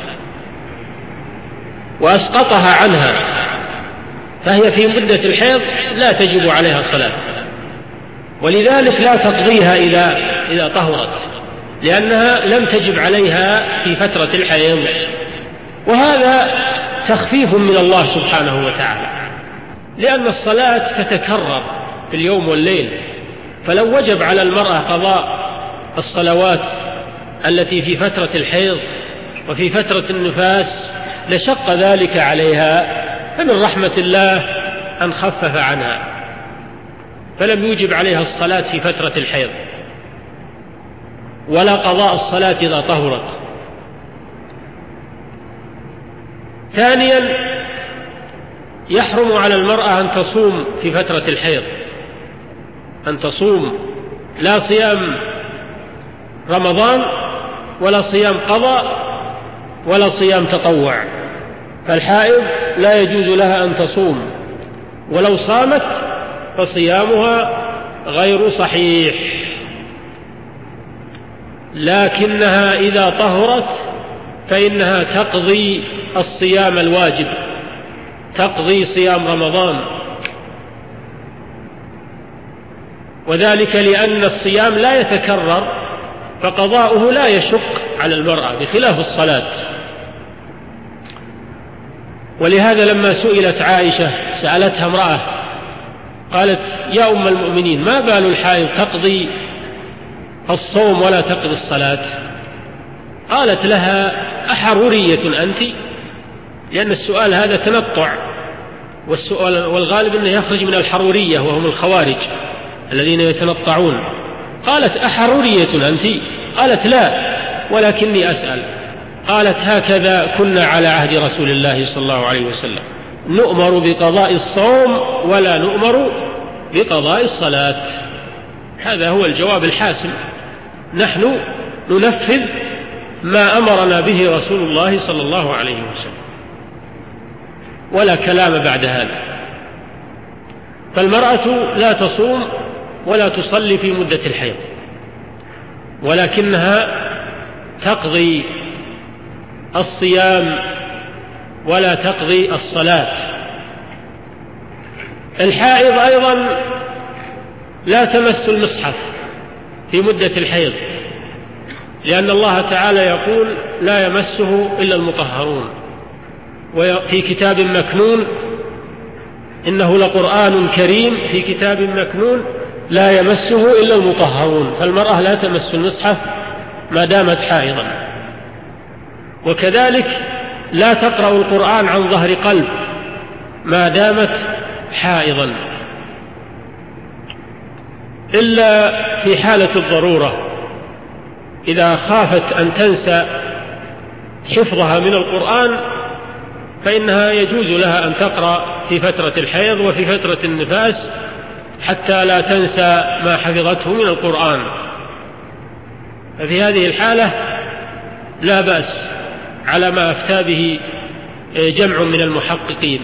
وأسقطها عنها، فهي في مدة الحيض لا تجب عليها صلاة، ولذلك لا تقضيها إذا إذا طهرت، لأنها لم تجب عليها في فترة الحيض. وهذا تخفيف من الله سبحانه وتعالى، لأن الصلاة تتكرر في اليوم والليل، فلو وجب على المرأة قضاء الصلوات التي في فترة الحيض وفي فترة النفاس لشق ذلك عليها، فمن رحمة الله أن خفف عنها، فلم يوجب عليها الصلاة في فترة الحيض ولا قضاء الصلاة إذا طهرت. ثانيا، يحرم على المرأة أن تصوم في فترة الحيض، أن تصوم لا صيام رمضان ولا صيام قضاء ولا صيام تطوع، فالحائض لا يجوز لها أن تصوم، ولو صامت فصيامها غير صحيح، لكنها إذا طهرت فإنها تقضي الصيام الواجب، تقضي صيام رمضان، وذلك لأن الصيام لا يتكرر فقضاؤه لا يشق على المرأة بخلاف الصلاة. ولهذا لما سئلت عائشة سألتها امرأة قالت: يا أم المؤمنين، ما بال الحائض تقضي الصوم ولا تقضي الصلاة؟ قالت لها: أحرورية أنت؟ لأن السؤال هذا تنطع، والسؤال والغالب أنه يخرج من الحرورية وهم الخوارج الذين يتنطعون. قالت: أحرورية أنت؟ قالت: لا، ولكني أسأل. قالت: هكذا كنا على عهد رسول الله صلى الله عليه وسلم، نؤمر بقضاء الصوم ولا نؤمر بقضاء الصلاة. هذا هو الجواب الحاسم، نحن ننفذ ما أمرنا به رسول الله صلى الله عليه وسلم، ولا كلام بعد هذا. فالمرأة لا تصوم ولا تصلي في مدة الحيض، ولكنها تقضي الصيام ولا تقضي الصلاة. الحائض أيضا لا تمس المصحف في مدة الحيض، لأن الله تعالى يقول لا يمسه إلا المطهرون، وفي كتاب مكنون إنه لقرآن كريم في كتاب مكنون لا يمسه إلا المطهرون. فالمرأة لا تمس المصحف ما دامت حائضا. وكذلك لا تقرأ القرآن عن ظهر قلب ما دامت حائضا، إلا في حالة الضرورة، إذا خافت أن تنسى حفظها من القرآن فإنها يجوز لها أن تقرأ في فترة الحيض وفي فترة النفاس حتى لا تنسى ما حفظته من القرآن. ففي هذه الحالة لا بأس على ما أفتى به جمع من المحققين.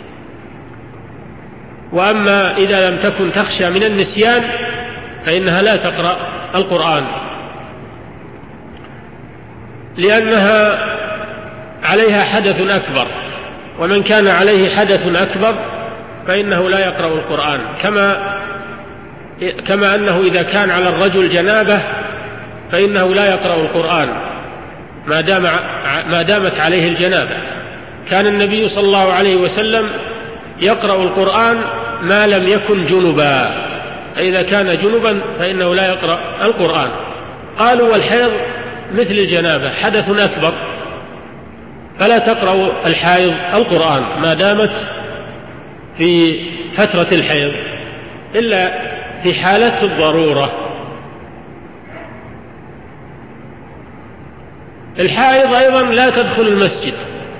وأما إذا لم تكن تخشى من النسيان فإنها لا تقرأ القرآن، لأنها عليها حدث أكبر، ومن كان عليه حدث أكبر فإنه لا يقرأ القرآن، كما كما أنه إذا كان على الرجل جنابة فإنه لا يقرأ القرآن ما دام ما دامت عليه الجنابة. كان النبي صلى الله عليه وسلم يقرأ القرآن ما لم يكن جنبا، فإذا كان جنبا فإنه لا يقرأ القرآن. قالوا والحيض مثل الجنابة حدث أكبر، فلا تقرأ الحائض القرآن ما دامت في فترة الحيض إلا في حالة الضرورة. الحائض أيضا لا تدخل المسجد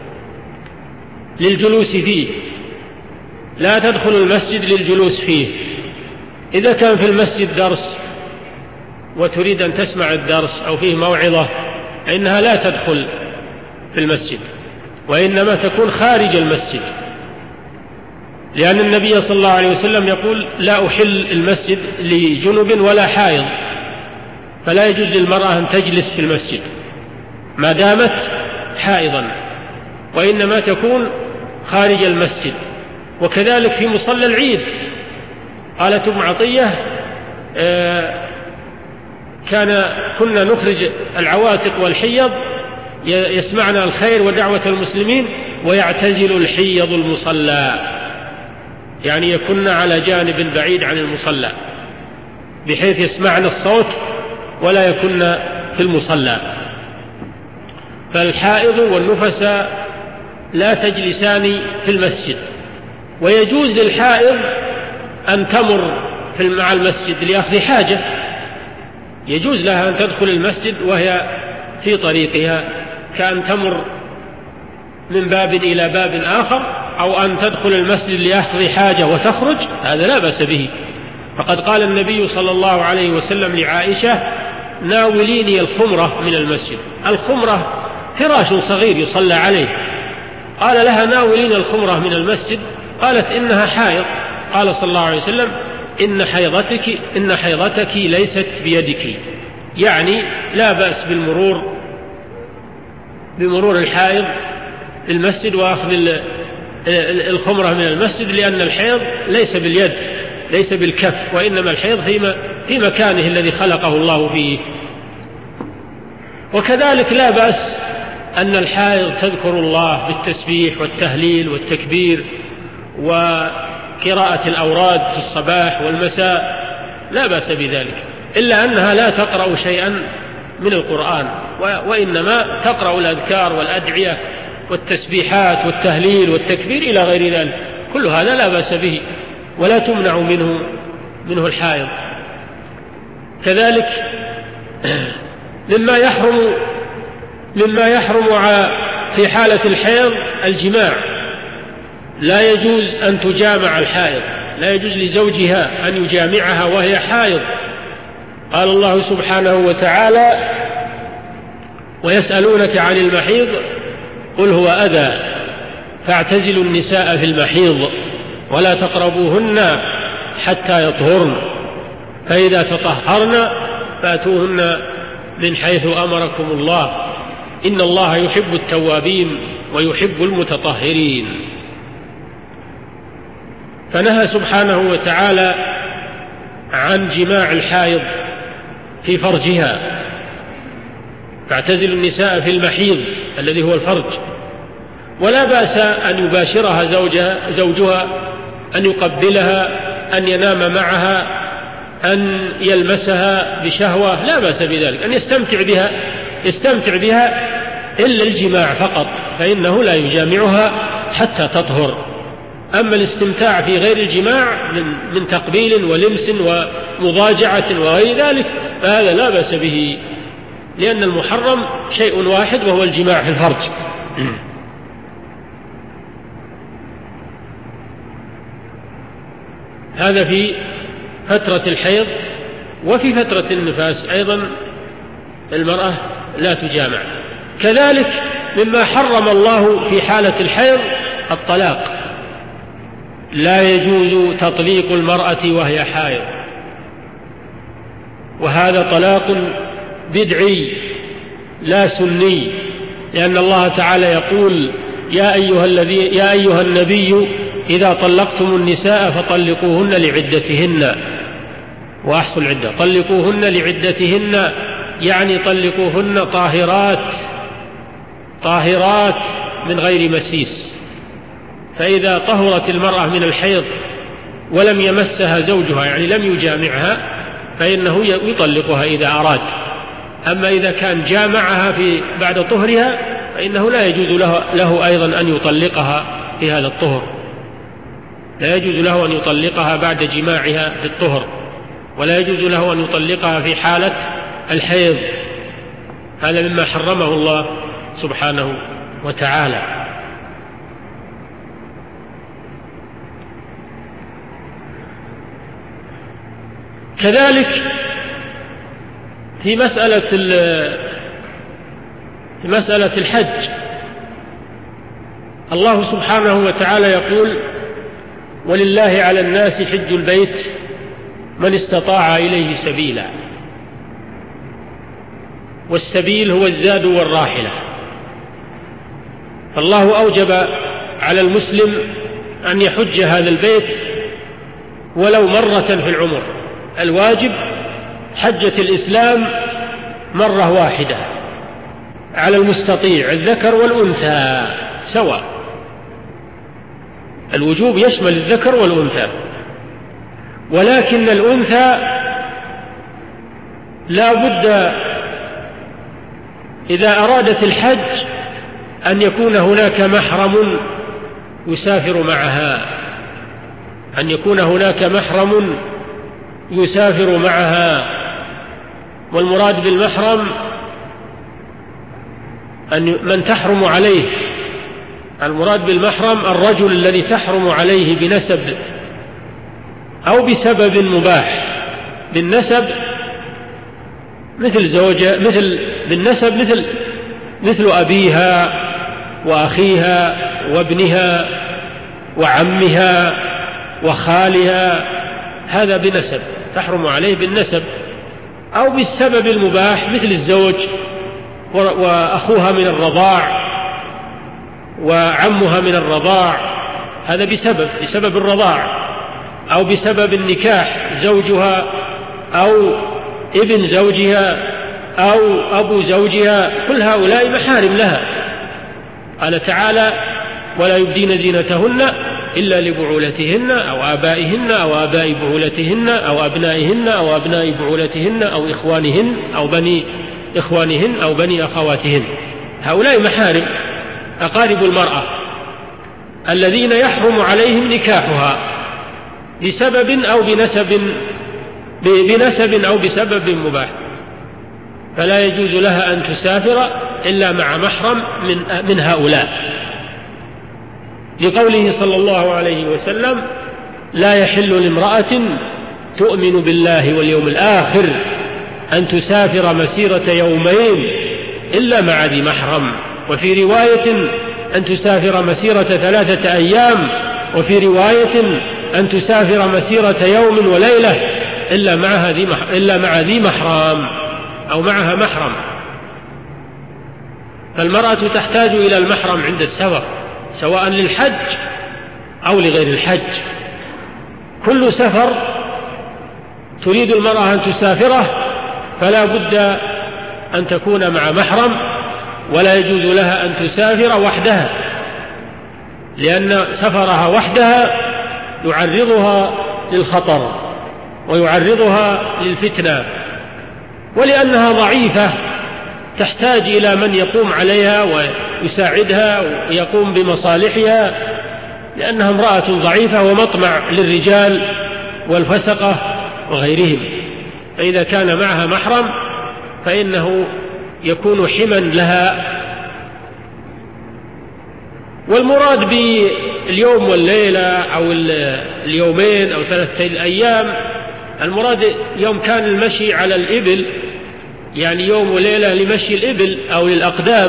للجلوس فيه، لا تدخل المسجد للجلوس فيه. إذا كان في المسجد درس وتريد أن تسمع الدرس أو فيه موعظة فإنها لا تدخل في المسجد، وإنما تكون خارج المسجد، لأن النبي صلى الله عليه وسلم يقول لا أحل المسجد لجنب ولا حائض، فلا يجوز للمرأة أن تجلس في المسجد ما دامت حائضا، وإنما تكون خارج المسجد. وكذلك في مصلى العيد قالت ام عطية آه كان كنا نخرج العواتق والحيض يسمعن الخير ودعوة المسلمين ويعتزل الحيض المصلى، يعني يكن على جانب بعيد عن المصلى بحيث يسمعن الصوت ولا يكن في المصلى. فالحائض والنفساء لا تجلسان في المسجد. ويجوز للحائض أن تمر مع المسجد لأخذ حاجة، يجوز لها أن تدخل المسجد وهي في طريقها، كأن تمر من باب إلى باب آخر، أو أن تدخل المسجد لأخذ حاجة وتخرج، هذا لا بأس به. فقد قال النبي صلى الله عليه وسلم لعائشة ناوليني الخمرة من المسجد. الخمرة فراش صغير يصلى عليه، قال لها ناولين الخمرة من المسجد، قالت إنها حائض. قال صلى الله عليه وسلم إن حيضتك إن حيضتك ليست بيدك، يعني لا بأس بالمرور بمرور الحائض في المسجد وأخذ الخمرة من المسجد، لأن الحيض ليس باليد ليس بالكف، وإنما الحيض في مكانه الذي خلقه الله فيه. وكذلك لا بأس أن الحائض تذكر الله بالتسبيح والتهليل والتكبير وقراءة الأوراد في الصباح والمساء، لا بأس بذلك، إلا أنها لا تقرأ شيئا من القرآن، وإنما تقرأ الأذكار والأدعية والتسبيحات والتهليل والتكبير إلى غير ذلك. كل هذا لا بأس به ولا تمنع منه منه الحائض. كذلك مما يحرم مما يحرم في حالة الحيض الجماع، لا يجوز أن تجامع الحائض، لا يجوز لزوجها أن يجامعها وهي حائض. قال الله سبحانه وتعالى ويسألونك عن المحيض قل هو أذى فاعتزلوا النساء في المحيض ولا تقربوهن حتى يطهرن فإذا تطهرن فأتوهن من حيث أمركم الله إن الله يحب التوابين ويحب المتطهرين. فنهى سبحانه وتعالى عن جماع الحائض في فرجها، تعتزل النساء في المحيض الذي هو الفرج، ولا بأس أن يباشرها زوجها, زوجها أن يقبلها، أن ينام معها، أن يلمسها بشهوة، لا بأس بذلك، أن يستمتع بها يستمتع بها إلا الجماع فقط، فإنه لا يجامعها حتى تطهر. أما الاستمتاع في غير الجماع من, من تقبيل ولمس ومضاجعة وغير ذلك فهذا لا بأس به، لأن المحرم شيء واحد وهو الجماع في الفرج. هذا في فترة الحيض. وفي فترة النفاس أيضا المرأة لا تجامع. كذلك مما حرم الله في حالة الحيض الطلاق، لا يجوز تطليق المرأة وهي حائض، وهذا طلاق بدعي لا سني، لأن الله تعالى يقول يا أيها, الذي يا أيها النبي إذا طلقتم النساء فطلقوهن لعدتهن وأحصوا العدة. طلقوهن لعدتهن يعني طلقوهن طاهرات طاهرات من غير مسيس. فإذا طهرت المرأة من الحيض ولم يمسها زوجها يعني لم يجامعها فإنه يطلقها إذا أراد. أما إذا كان جامعها في بعد طهرها فإنه لا يجوز له, له أيضا أن يطلقها في هذا الطهر، لا يجوز له أن يطلقها بعد جماعها في الطهر، ولا يجوز له أن يطلقها في حالة الحيض. هذا مما حرمه الله سبحانه وتعالى. كذلك في مسألة في مسألة الحج الله سبحانه وتعالى يقول ولله على الناس حج البيت من استطاع إليه سبيلا، والسبيل هو الزاد والراحلة. فالله أوجب على المسلم أن يحج هذا البيت ولو مرة في العمر. الواجب حجة الإسلام مرة واحدة على المستطيع الذكر والأنثى سواء، الوجوب يشمل الذكر والأنثى، ولكن الأنثى لا بد إذا أرادت الحج أن يكون هناك محرم يسافر معها، أن يكون هناك محرم يسافر معها. والمراد بالمحرم أن من تحرم عليه، المراد بالمحرم الرجل الذي تحرم عليه بنسب أو بسبب مباح. بالنسب مثل زوجة، مثل بالنسب مثل مثل أبيها وأخيها وابنها وعمها وخالها، هذا بنسب تحرم عليه بالنسب. أو بالسبب المباح مثل الزوج وأخوها من الرضاع وعمها من الرضاع، هذا بسبب بسبب الرضاع. أو بسبب النكاح زوجها أو ابن زوجها أو أبو زوجها، كل هؤلاء محارم لها. قال تعالى ولا يبدين زينتهن إلا لبعولتهن أو آبائهن أو آباء بعولتهن أو أبنائهن أو أبناء بعولتهن أو إخوانهن أو بني إخوانهن أو بني أخواتهن. هؤلاء محارم أقارب المرأة الذين يحرم عليهم نكاحها بسبب أو بنسب بنسب أو بسبب مباح، فلا يجوز لها أن تسافر إلا مع محرم من, من هؤلاء، لقوله صلى الله عليه وسلم لا يحل لامرأة تؤمن بالله واليوم الآخر أن تسافر مسيرة يومين إلا مع ذي محرم. وفي رواية أن تسافر مسيرة ثلاثة أيام، وفي رواية أن تسافر مسيرة يوم وليلة إلا معها ذي إلا مع ذي محرم أو معها محرم. فالمرأة تحتاج إلى المحرم عند السفر سواء للحج أو لغير الحج. كل سفر تريد المرأة أن تسافره فلا بد أن تكون مع محرم، ولا يجوز لها أن تسافر وحدها، لأن سفرها وحدها يعرضها للخطر ويعرضها للفتنة، ولأنها ضعيفة تحتاج إلى من يقوم عليها ويساعدها ويقوم بمصالحها، لأنها امرأة ضعيفة ومطمع للرجال والفسقة وغيرهم. فإذا كان معها محرم فإنه يكون حما لها. والمراد باليوم والليلة أو اليومين أو ثلاثة أيام، المراد يوم كان المشي على الإبل، يعني يوم وليلة لمشي الإبل أو للأقدام،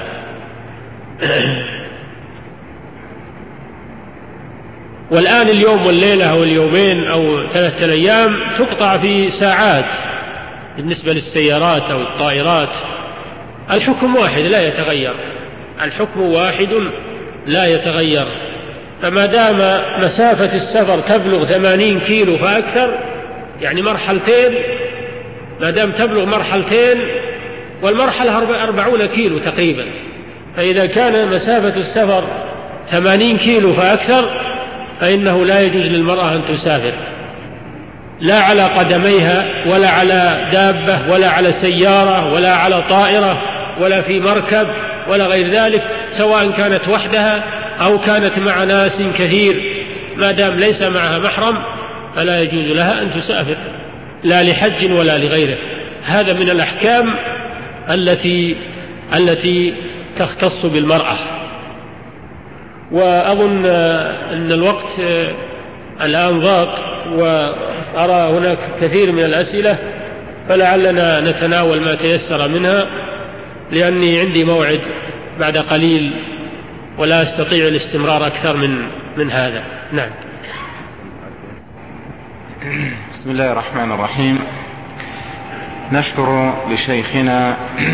والآن اليوم والليلة أو اليومين أو ثلاثة أيام تقطع في ساعات بالنسبة للسيارات أو الطائرات. الحكم واحد لا يتغير، الحكم واحد لا يتغير. فما دام مسافة السفر تبلغ ثمانين كيلو فأكثر، يعني مرحلتين، ما دام تبلغ مرحلتين، والمرحلة أربعون كيلو تقريبا، فإذا كان مسافة السفر ثمانين كيلو فأكثر فإنه لا يجوز للمرأة أن تسافر، لا على قدميها ولا على دابة ولا على سيارة ولا على طائرة ولا في مركب ولا غير ذلك، سواء كانت وحدها أو كانت مع ناس كثير، ما دام ليس معها محرم فلا يجوز لها أن تسافر، لا لحج ولا لغيره. هذا من الأحكام التي التي تختص بالمرأة. وأظن أن الوقت الآن ضاق، وأرى هناك كثير من الأسئلة، فلعلنا نتناول ما تيسر منها، لأني عندي موعد بعد قليل ولا أستطيع الاستمرار أكثر من من هذا. نعم. بسم الله الرحمن الرحيم. نشكر لشيخنا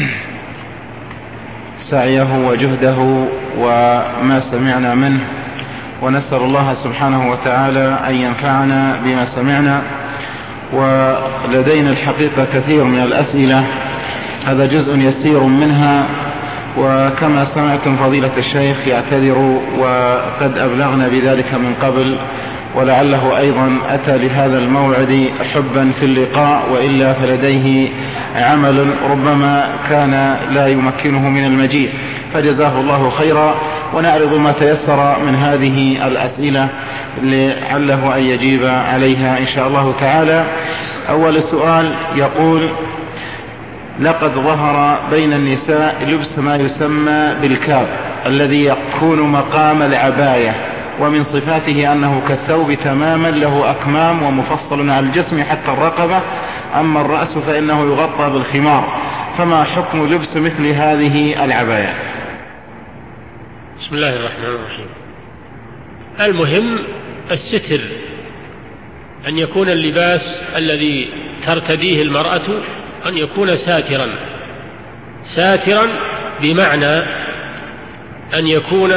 سعيه وجهده وما سمعنا منه، ونسأل الله سبحانه وتعالى أن ينفعنا بما سمعنا. ولدينا الحقيقة كثير من الأسئلة، هذا جزء يسير منها، وكما سمعتم فضيلة الشيخ يعتذر وقد أبلغنا بذلك من قبل، ولعله أيضا أتى لهذا الموعد حبا في اللقاء، وإلا فلديه عمل ربما كان لا يمكنه من المجيء، فجزاه الله خيرا. ونعرض ما تيسر من هذه الأسئلة لعله أن يجيب عليها إن شاء الله تعالى. أول سؤال يقول: لقد ظهر بين النساء لبس ما يسمى بالكاب الذي يكون مقام العباية، ومن صفاته أنه كالثوب تماما، له أكمام ومفصل على الجسم حتى الرقبة، أما الرأس فإنه يغطى بالخمار، فما حكم لبس مثل هذه العبايات؟ بسم الله الرحمن الرحيم. المهم الستر، أن يكون اللباس الذي ترتديه المرأة أن يكون ساترا، ساترا بمعنى أن يكون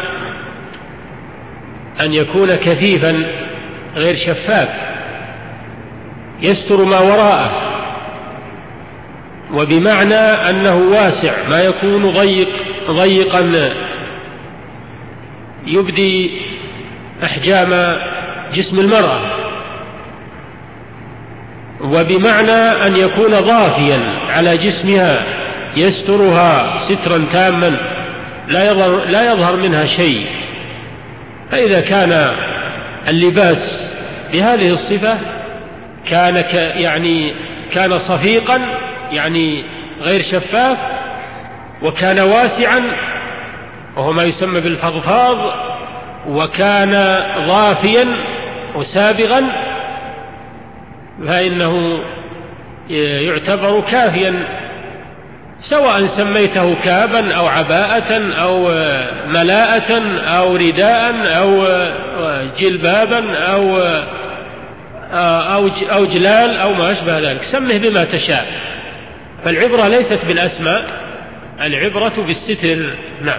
أن يكون كثيفا غير شفاف يستر ما وراءه، وبمعنى أنه واسع، ما يكون ضيق ضيقا يبدي أحجام جسم المرأة، وبمعنى أن يكون ضافيا على جسمها يسترها سترا تاما لا يظهر, لا يظهر منها شيء. فإذا كان اللباس بهذه الصفة كان يعني كان صفيقا، يعني غير شفاف، وكان واسعا وهو ما يسمى بالفضفاض، وكان ضافيا وسابغا، فإنه يعتبر كافيا، سواء سميته كابا أو عباءة أو ملاءة أو رداء أو جلبابا أو أو جلال أو ما أشبه ذلك، سمه بما تشاء. فالعبرة ليست بالأسماء، العبرة بالستر. نعم.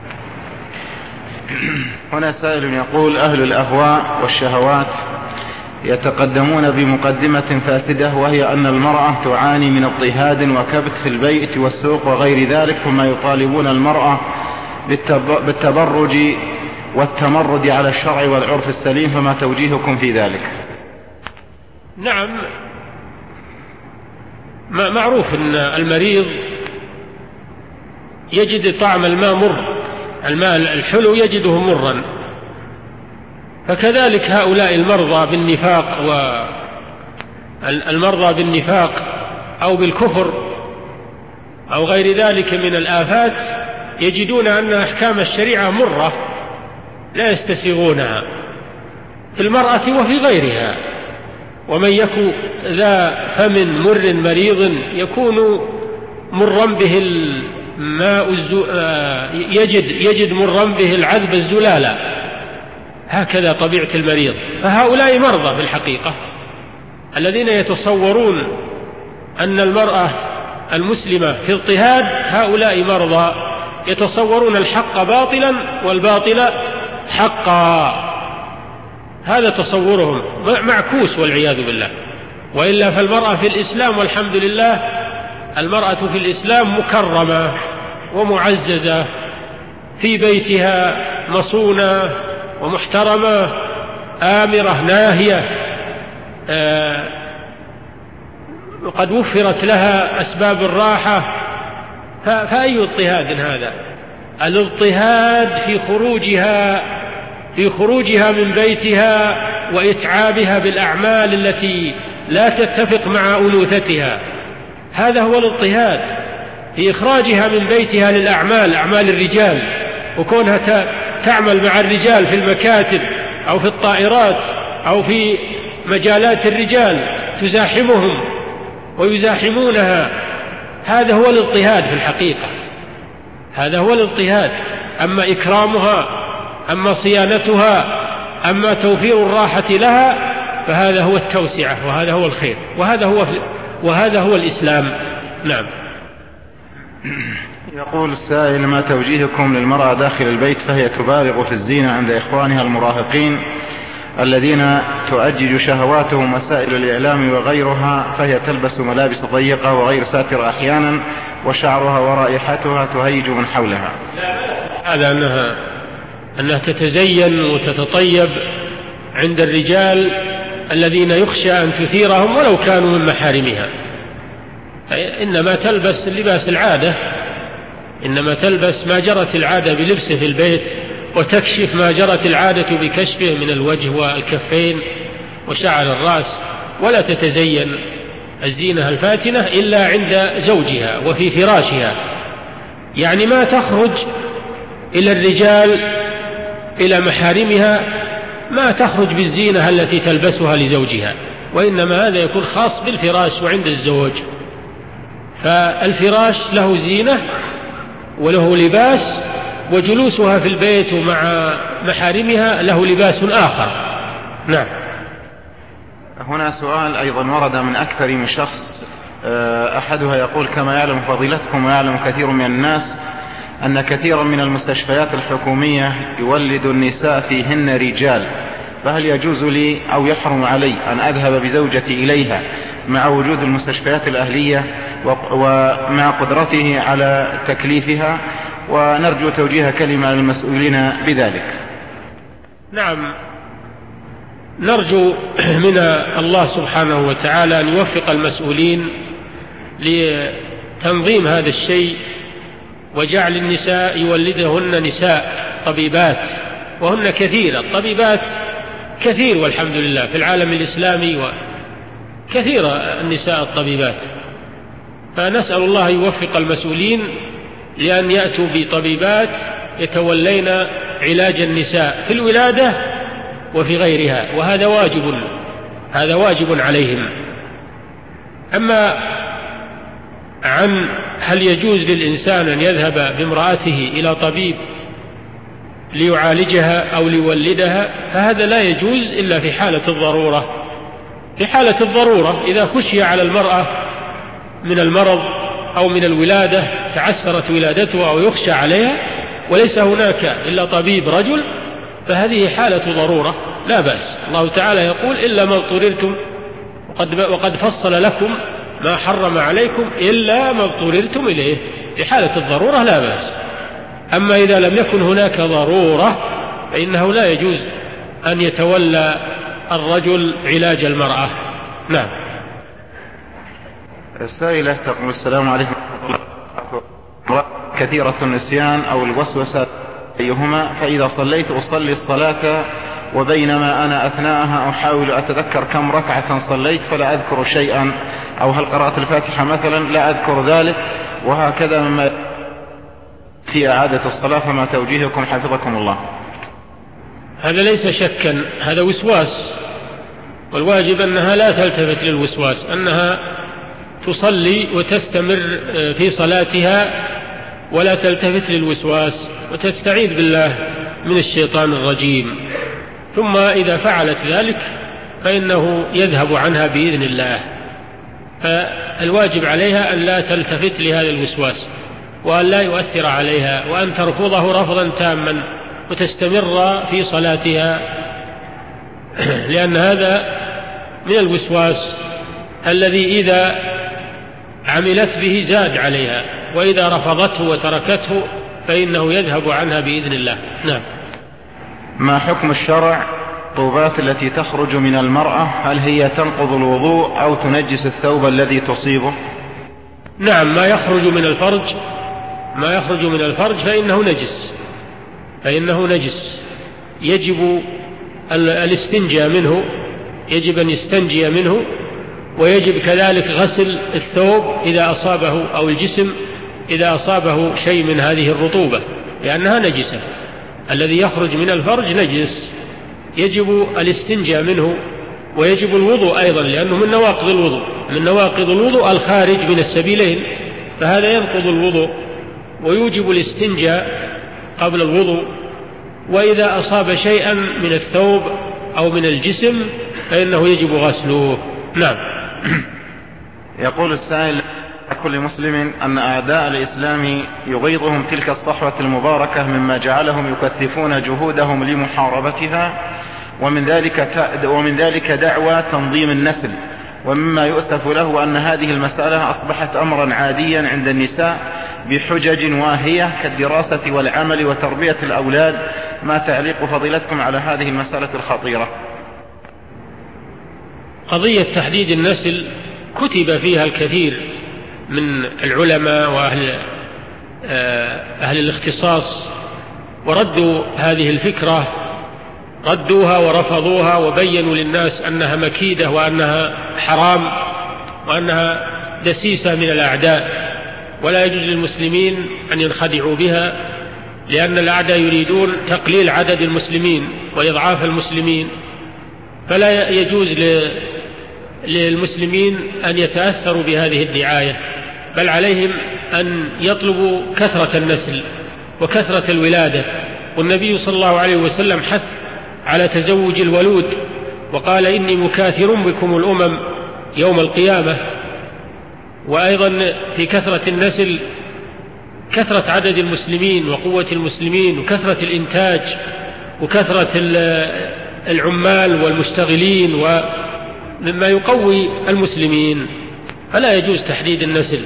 هنا سائل يقول: أهل الأهواء والشهوات يتقدمون بمقدمة فاسدة، وهي أن المرأة تعاني من اضطهاد وكبت في البيت والسوق وغير ذلك، ثم يطالبون المرأة بالتبرج والتمرد على الشرع والعرف السليم، فما توجيهكم في ذلك؟ نعم، معروف أن المريض يجد طعم الماء مر، الماء الحلو يجده مرا، فكذلك هؤلاء المرضى بالنفاق والمرضى بالنفاق أو بالكفر أو غير ذلك من الآفات يجدون أن أحكام الشريعة مرة لا يستسيغونها في المرأة وفي غيرها. ومن يكن ذا فم مر مريض يكون مرا به الماء الزو... يجد يجد مرا به العذب الزلالة، هكذا طبيعة المريض. فهؤلاء مرضى في الحقيقة، الذين يتصورون أن المرأة المسلمة في اضطهاد، هؤلاء مرضى يتصورون الحق باطلا والباطل حقا، هذا تصورهم معكوس والعياذ بالله. وإلا فالمرأة في الإسلام والحمد لله، المرأة في الإسلام مكرمة ومعززة في بيتها، مصونة ومحترمة، آمرة ناهية، آه قد وفرت لها أسباب الراحة. فأي اضطهاد هذا؟ الاضطهاد في خروجها في خروجها من بيتها وإتعابها بالأعمال التي لا تتفق مع أنوثتها، هذا هو الاضطهاد، في إخراجها من بيتها للأعمال، أعمال الرجال، وكونها تعمل مع الرجال في المكاتب أو في الطائرات أو في مجالات الرجال، تزاحمهم ويزاحمونها، هذا هو الاضطهاد في الحقيقة، هذا هو الاضطهاد. أما إكرامها، أما صيانتها، أما توفير الراحة لها، فهذا هو التوسعة، وهذا هو الخير، وهذا هو وهذا هو الإسلام. نعم. يقول السائل: ما توجيهكم للمرأة داخل البيت فهي تبالغ في الزينة عند إخوانها المراهقين الذين تؤجج شهواتهم وسائل الإعلام وغيرها، فهي تلبس ملابس ضيقة وغير ساترة أحيانا، وشعرها ورائحتها تهيج من حولها؟ هذا أنها أنها تتزين وتتطيب عند الرجال الذين يخشى أن تثيرهم ولو كانوا من محارمها، إنما تلبس لباس العادة، إنما تلبس ما جرت العادة بلبسه في البيت، وتكشف ما جرت العادة بكشفه من الوجه والكفين وشعر الرأس، ولا تتزين الزينة الفاتنة إلا عند زوجها وفي فراشها، يعني ما تخرج إلى الرجال إلى محارمها، ما تخرج بالزينة التي تلبسها لزوجها، وإنما هذا يكون خاص بالفراش وعند الزوج. فالفراش له زينة وله لباس، وجلوسها في البيت ومع محارمها له لباس آخر. نعم. هنا سؤال أيضا ورد من أكثر من شخص، أحدها يقول: كما يعلم فضيلتكم ويعلم كثير من الناس أن كثيرا من المستشفيات الحكومية يولد النساء فيهن رجال، فهل يجوز لي أو يحرم علي أن أذهب بزوجتي إليها مع وجود المستشفيات الأهلية ومع قدرته على تكليفها؟ ونرجو توجيه كلمة للمسؤولين بذلك. نعم، نرجو من الله سبحانه وتعالى أن يوفق المسؤولين لتنظيم هذا الشيء، وجعل النساء يولدهن نساء طبيبات، وهن كثيرة، الطبيبات كثير والحمد لله في العالم الإسلامي، وكثيرة النساء الطبيبات. فنسأل الله يوفق المسؤولين لأن يأتوا بطبيبات يتولين علاج النساء في الولادة وفي غيرها، وهذا واجب هذا واجب عليهم. أما عن هل يجوز للإنسان أن يذهب بامرأته إلى طبيب ليعالجها أو ليولدها، فهذا لا يجوز إلا في حالة الضرورة. في حالة الضرورة إذا خشي على المرأة من المرض أو من الولادة تعسرت ولادتها أو يخشى عليها وليس هناك إلا طبيب رجل، فهذه حالة ضرورة لا بأس. الله تعالى يقول إلا ما اضطررتم، وقد, وقد فصل لكم ما حرم عليكم إلا ما اضطررتم إليه. في حالة الضرورة لا بأس. أما إذا لم يكن هناك ضرورة فإنه لا يجوز أن يتولى الرجل علاج المرأة. نعم. السائلة تقول: السلام عليكم، كثيرة النسيان أو الوسوسة أيهما، فإذا صليت أصلي الصلاة وبينما أنا أثناءها أحاول أتذكر كم ركعة صليت فلا أذكر شيئا، أو هل قرأت الفاتحة مثلا لا أذكر ذلك، وهكذا مما في إعادة الصلاة، فما توجيهكم حفظكم الله؟ هذا ليس شكا، هذا وسواس، والواجب أنها لا تلتفت للوسواس، أنها تصلي وتستمر في صلاتها ولا تلتفت للوسواس، وتستعيذ بالله من الشيطان الرجيم. ثم إذا فعلت ذلك فإنه يذهب عنها بإذن الله. فالواجب عليها أن لا تلتفت لهذا الوسواس، وأن لا يؤثر عليها، وأن ترفضه رفضا تاما وتستمر في صلاتها، لأن هذا من الوسواس الذي إذا عملت به زاد عليها، وإذا رفضته وتركته فإنه يذهب عنها بإذن الله. نعم. ما حكم الشرع الرطوبات التي تخرج من المرأة؟ هل هي تنقض الوضوء أو تنجس الثوب الذي تصيبه؟ نعم، ما يخرج من الفرج ما يخرج من الفرج فإنه نجس فإنه نجس يجب الاستنجاء منه، يجب أن يستنجي منه، ويجب كذلك غسل الثوب إذا أصابه أو الجسم إذا أصابه شيء من هذه الرطوبة، لأنها نجسة. الذي يخرج من الفرج نجس، يجب الاستنجاء منه، ويجب الوضوء أيضا، لأنه من نواقض الوضوء من نواقض الوضوء الخارج من السبيلين، فهذا ينقض الوضوء، ويوجب الاستنجاء قبل الوضوء. وإذا أصاب شيئا من الثوب أو من الجسم فإنه يجب غسله. نعم. يقول السائل: كل مسلم أن أعداء الإسلام يغيظهم تلك الصحوة المباركة مما جعلهم يكثفون جهودهم لمحاربتها، ومن ذلك ومن ذلك دعوى تنظيم النسل، ومما يؤسف له أن هذه المسألة أصبحت أمرا عاديا عند النساء بحجج واهية كالدراسة والعمل وتربية الأولاد. ما تعليق فضيلتكم على هذه المسألة الخطيرة؟ قضية تحديد النسل كتب فيها الكثير من العلماء وأهل أهل الاختصاص، وردوا هذه الفكرة، ردوها ورفضوها، وبينوا للناس أنها مكيدة وأنها حرام وأنها دسيسة من الأعداء، ولا يجوز للمسلمين أن ينخدعوا بها، لأن الأعداء يريدون تقليل عدد المسلمين وإضعاف المسلمين، فلا يجوز للمسلمين أن يتأثروا بهذه الدعاية، بل عليهم أن يطلبوا كثرة النسل وكثرة الولادة. والنبي صلى الله عليه وسلم حث على تزوج الولود، وقال: إني مكاثر بكم الأمم يوم القيامة. وأيضا في كثرة النسل كثرة عدد المسلمين وقوة المسلمين وكثرة الإنتاج وكثرة العمال والمشتغلين ومما يقوي المسلمين، فلا يجوز تحديد النسل.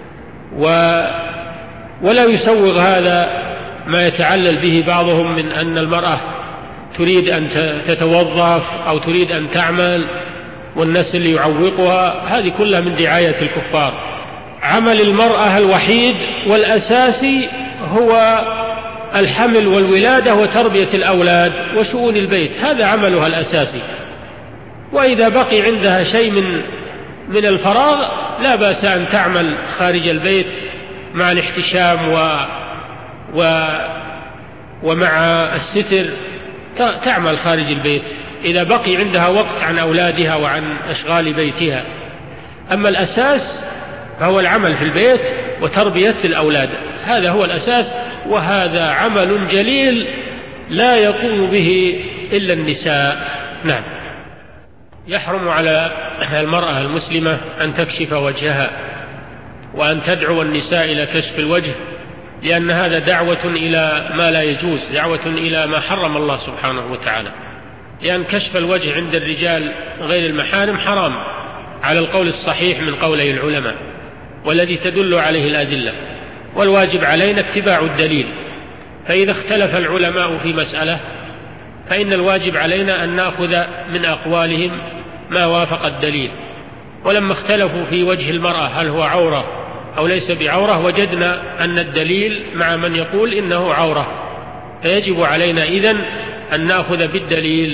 ولا يسوغ هذا ما يتعلل به بعضهم من أن المرأة تريد أن تتوظف أو تريد أن تعمل والنسل يعوقها، هذه كلها من دعاية الكفار. عمل المرأة الوحيد والأساسي هو الحمل والولادة وتربية الأولاد وشؤون البيت، هذا عملها الأساسي. وإذا بقي عندها شيء من من الفراغ لا بأس أن تعمل خارج البيت مع الاحتشام و و ومع الستر، تعمل خارج البيت إذا بقي عندها وقت عن أولادها وعن أشغال بيتها. أما الأساس فهو العمل في البيت وتربية الأولاد، هذا هو الأساس، وهذا عمل جليل لا يقوم به إلا النساء. نعم. يحرم على المرأة المسلمة أن تكشف وجهها وأن تدعو النساء إلى كشف الوجه، لأن هذا دعوة إلى ما لا يجوز، دعوة إلى ما حرم الله سبحانه وتعالى، لأن كشف الوجه عند الرجال غير المحارم حرام على القول الصحيح من قولي العلماء والذي تدل عليه الأدلة، والواجب علينا اتباع الدليل. فإذا اختلف العلماء في مسألة فإن الواجب علينا أن نأخذ من أقوالهم ما وافق الدليل. ولما اختلفوا في وجه المرأة هل هو عورة أو ليس بعورة، وجدنا أن الدليل مع من يقول إنه عورة، فيجب علينا إذن أن نأخذ بالدليل،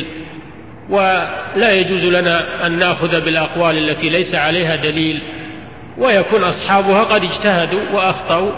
ولا يجوز لنا أن نأخذ بالأقوال التي ليس عليها دليل ويكون أصحابها قد اجتهدوا وأخطأوا،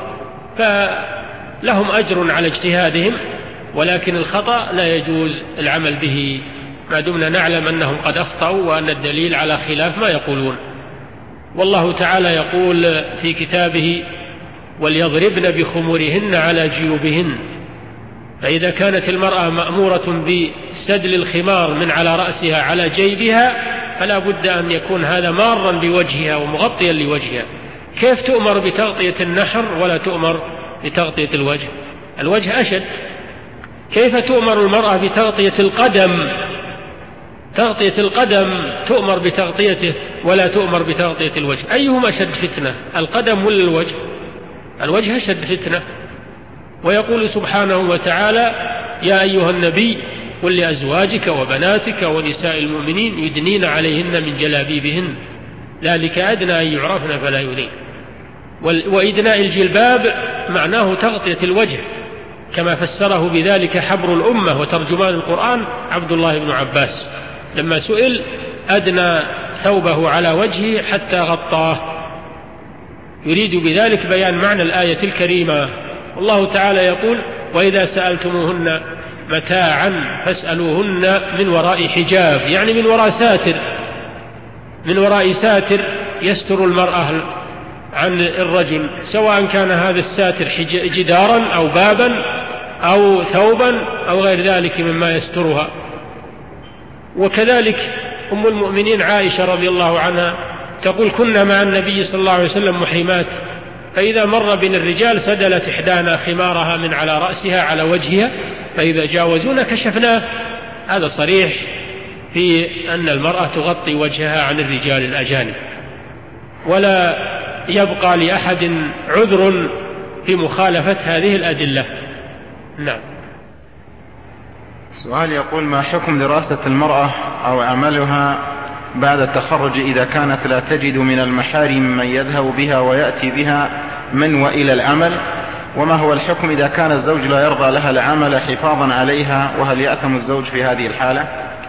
فلهم أجر على اجتهادهم، ولكن الخطأ لا يجوز العمل به ما دمنا نعلم أنهم قد أخطأوا وأن الدليل على خلاف ما يقولون. والله تعالى يقول في كتابه: وليضربن بخمرهن على جيوبهن. فإذا كانت المرأة مأمورة بسدل الخمار من على رأسها على جيبها فلا بد أن يكون هذا مارا بوجهها ومغطيا لوجهها. كيف تؤمر بتغطية النحر ولا تؤمر بتغطية الوجه؟ الوجه أشد. كيف تؤمر المرأة بتغطية القدم؟ تغطية القدم تؤمر بتغطيته ولا تؤمر بتغطية الوجه. أيهما أشد فتنة، القدم ولا الوجه؟ الوجه أشد فتنة. ويقول سبحانه وتعالى: يا أيها النبي قل لأزواجك وبناتك ونساء المؤمنين يدنين عليهن من جلابيبهن ذلك أدنى أن يعرفن فلا يؤذين. وإدناء الجلباب معناه تغطية الوجه، كما فسره بذلك حبر الأمة وترجمان القرآن عبد الله بن عباس لما سئل: أدنى ثوبه على وجهه حتى غطاه، يريد بذلك بيان معنى الآية الكريمة. والله تعالى يقول: وإذا سألتموهن متاعا فاسألوهن من وراء حجاب، يعني من وراء ساتر، من وراء ساتر يستر المرأة عن الرجل، سواء كان هذا الساتر جدارا أو بابا أو ثوبا أو غير ذلك مما يسترها. وكذلك أم المؤمنين عائشة رضي الله عنها تقول: كنا مع النبي صلى الله عليه وسلم محرمات، فإذا مر بنا الرجال سدلت إحدانا خمارها من على رأسها على وجهها، فإذا جاوزونا كشفناه. هذا صريح في أن المرأة تغطي وجهها عن الرجال الأجانب، ولا يبقى لأحد عذر في مخالفة هذه الأدلة. نعم. سؤال يقول: ما حكم دراسة المرأة أو عملها بعد التخرج إذا كانت لا تجد من المحارم من يذهب بها ويأتي بها من وإلى العمل؟ وما هو الحكم إذا كان الزوج لا يرضى لها العمل حفاظا عليها، وهل يأثم الزوج في هذه الحالة؟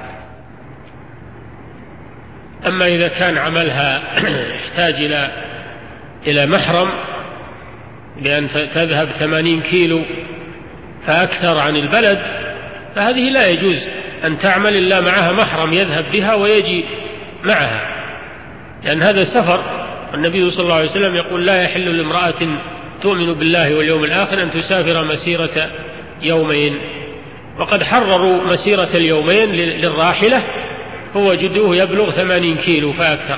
أما إذا كان عملها يحتاج إلى إلى محرم بأن تذهب ثمانين كيلو فأكثر عن البلد، فهذه لا يجوز أن تعمل إلا معها محرم يذهب بها ويجي معها، لأن هذا سفر. النبي صلى الله عليه وسلم يقول: لا يحل لامرأة تؤمن بالله واليوم الآخر أن تسافر مسيرة يومين. وقد حرروا مسيرة اليومين للراحلة، فوجدوه يبلغ ثمانين كيلو فأكثر.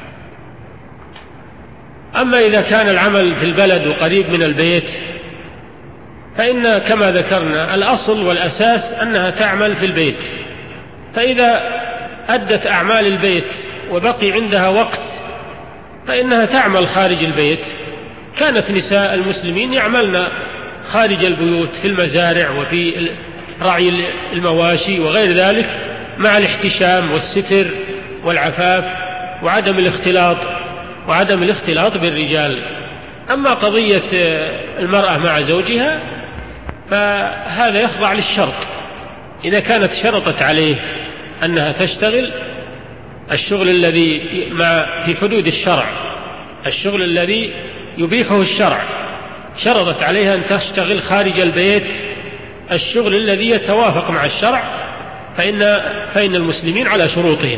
أما إذا كان العمل في البلد وقريب من البيت فإن كما ذكرنا الأصل والأساس أنها تعمل في البيت، فإذا أدت أعمال البيت وبقي عندها وقت فإنها تعمل خارج البيت. كانت نساء المسلمين يعملن خارج البيوت في المزارع وفي رعي المواشي وغير ذلك، مع الاحتشام والستر والعفاف وعدم الاختلاط وعدم الاختلاط بالرجال. أما قضية المرأة مع زوجها فهذا يخضع للشرط. إذا كانت شرطت عليه أنها تشتغل الشغل الذي مع في حدود الشرع، الشغل الذي يبيحه الشرع، شرطت عليها أن تشتغل خارج البيت الشغل الذي يتوافق مع الشرع، فإن, فإن المسلمين على شروطهم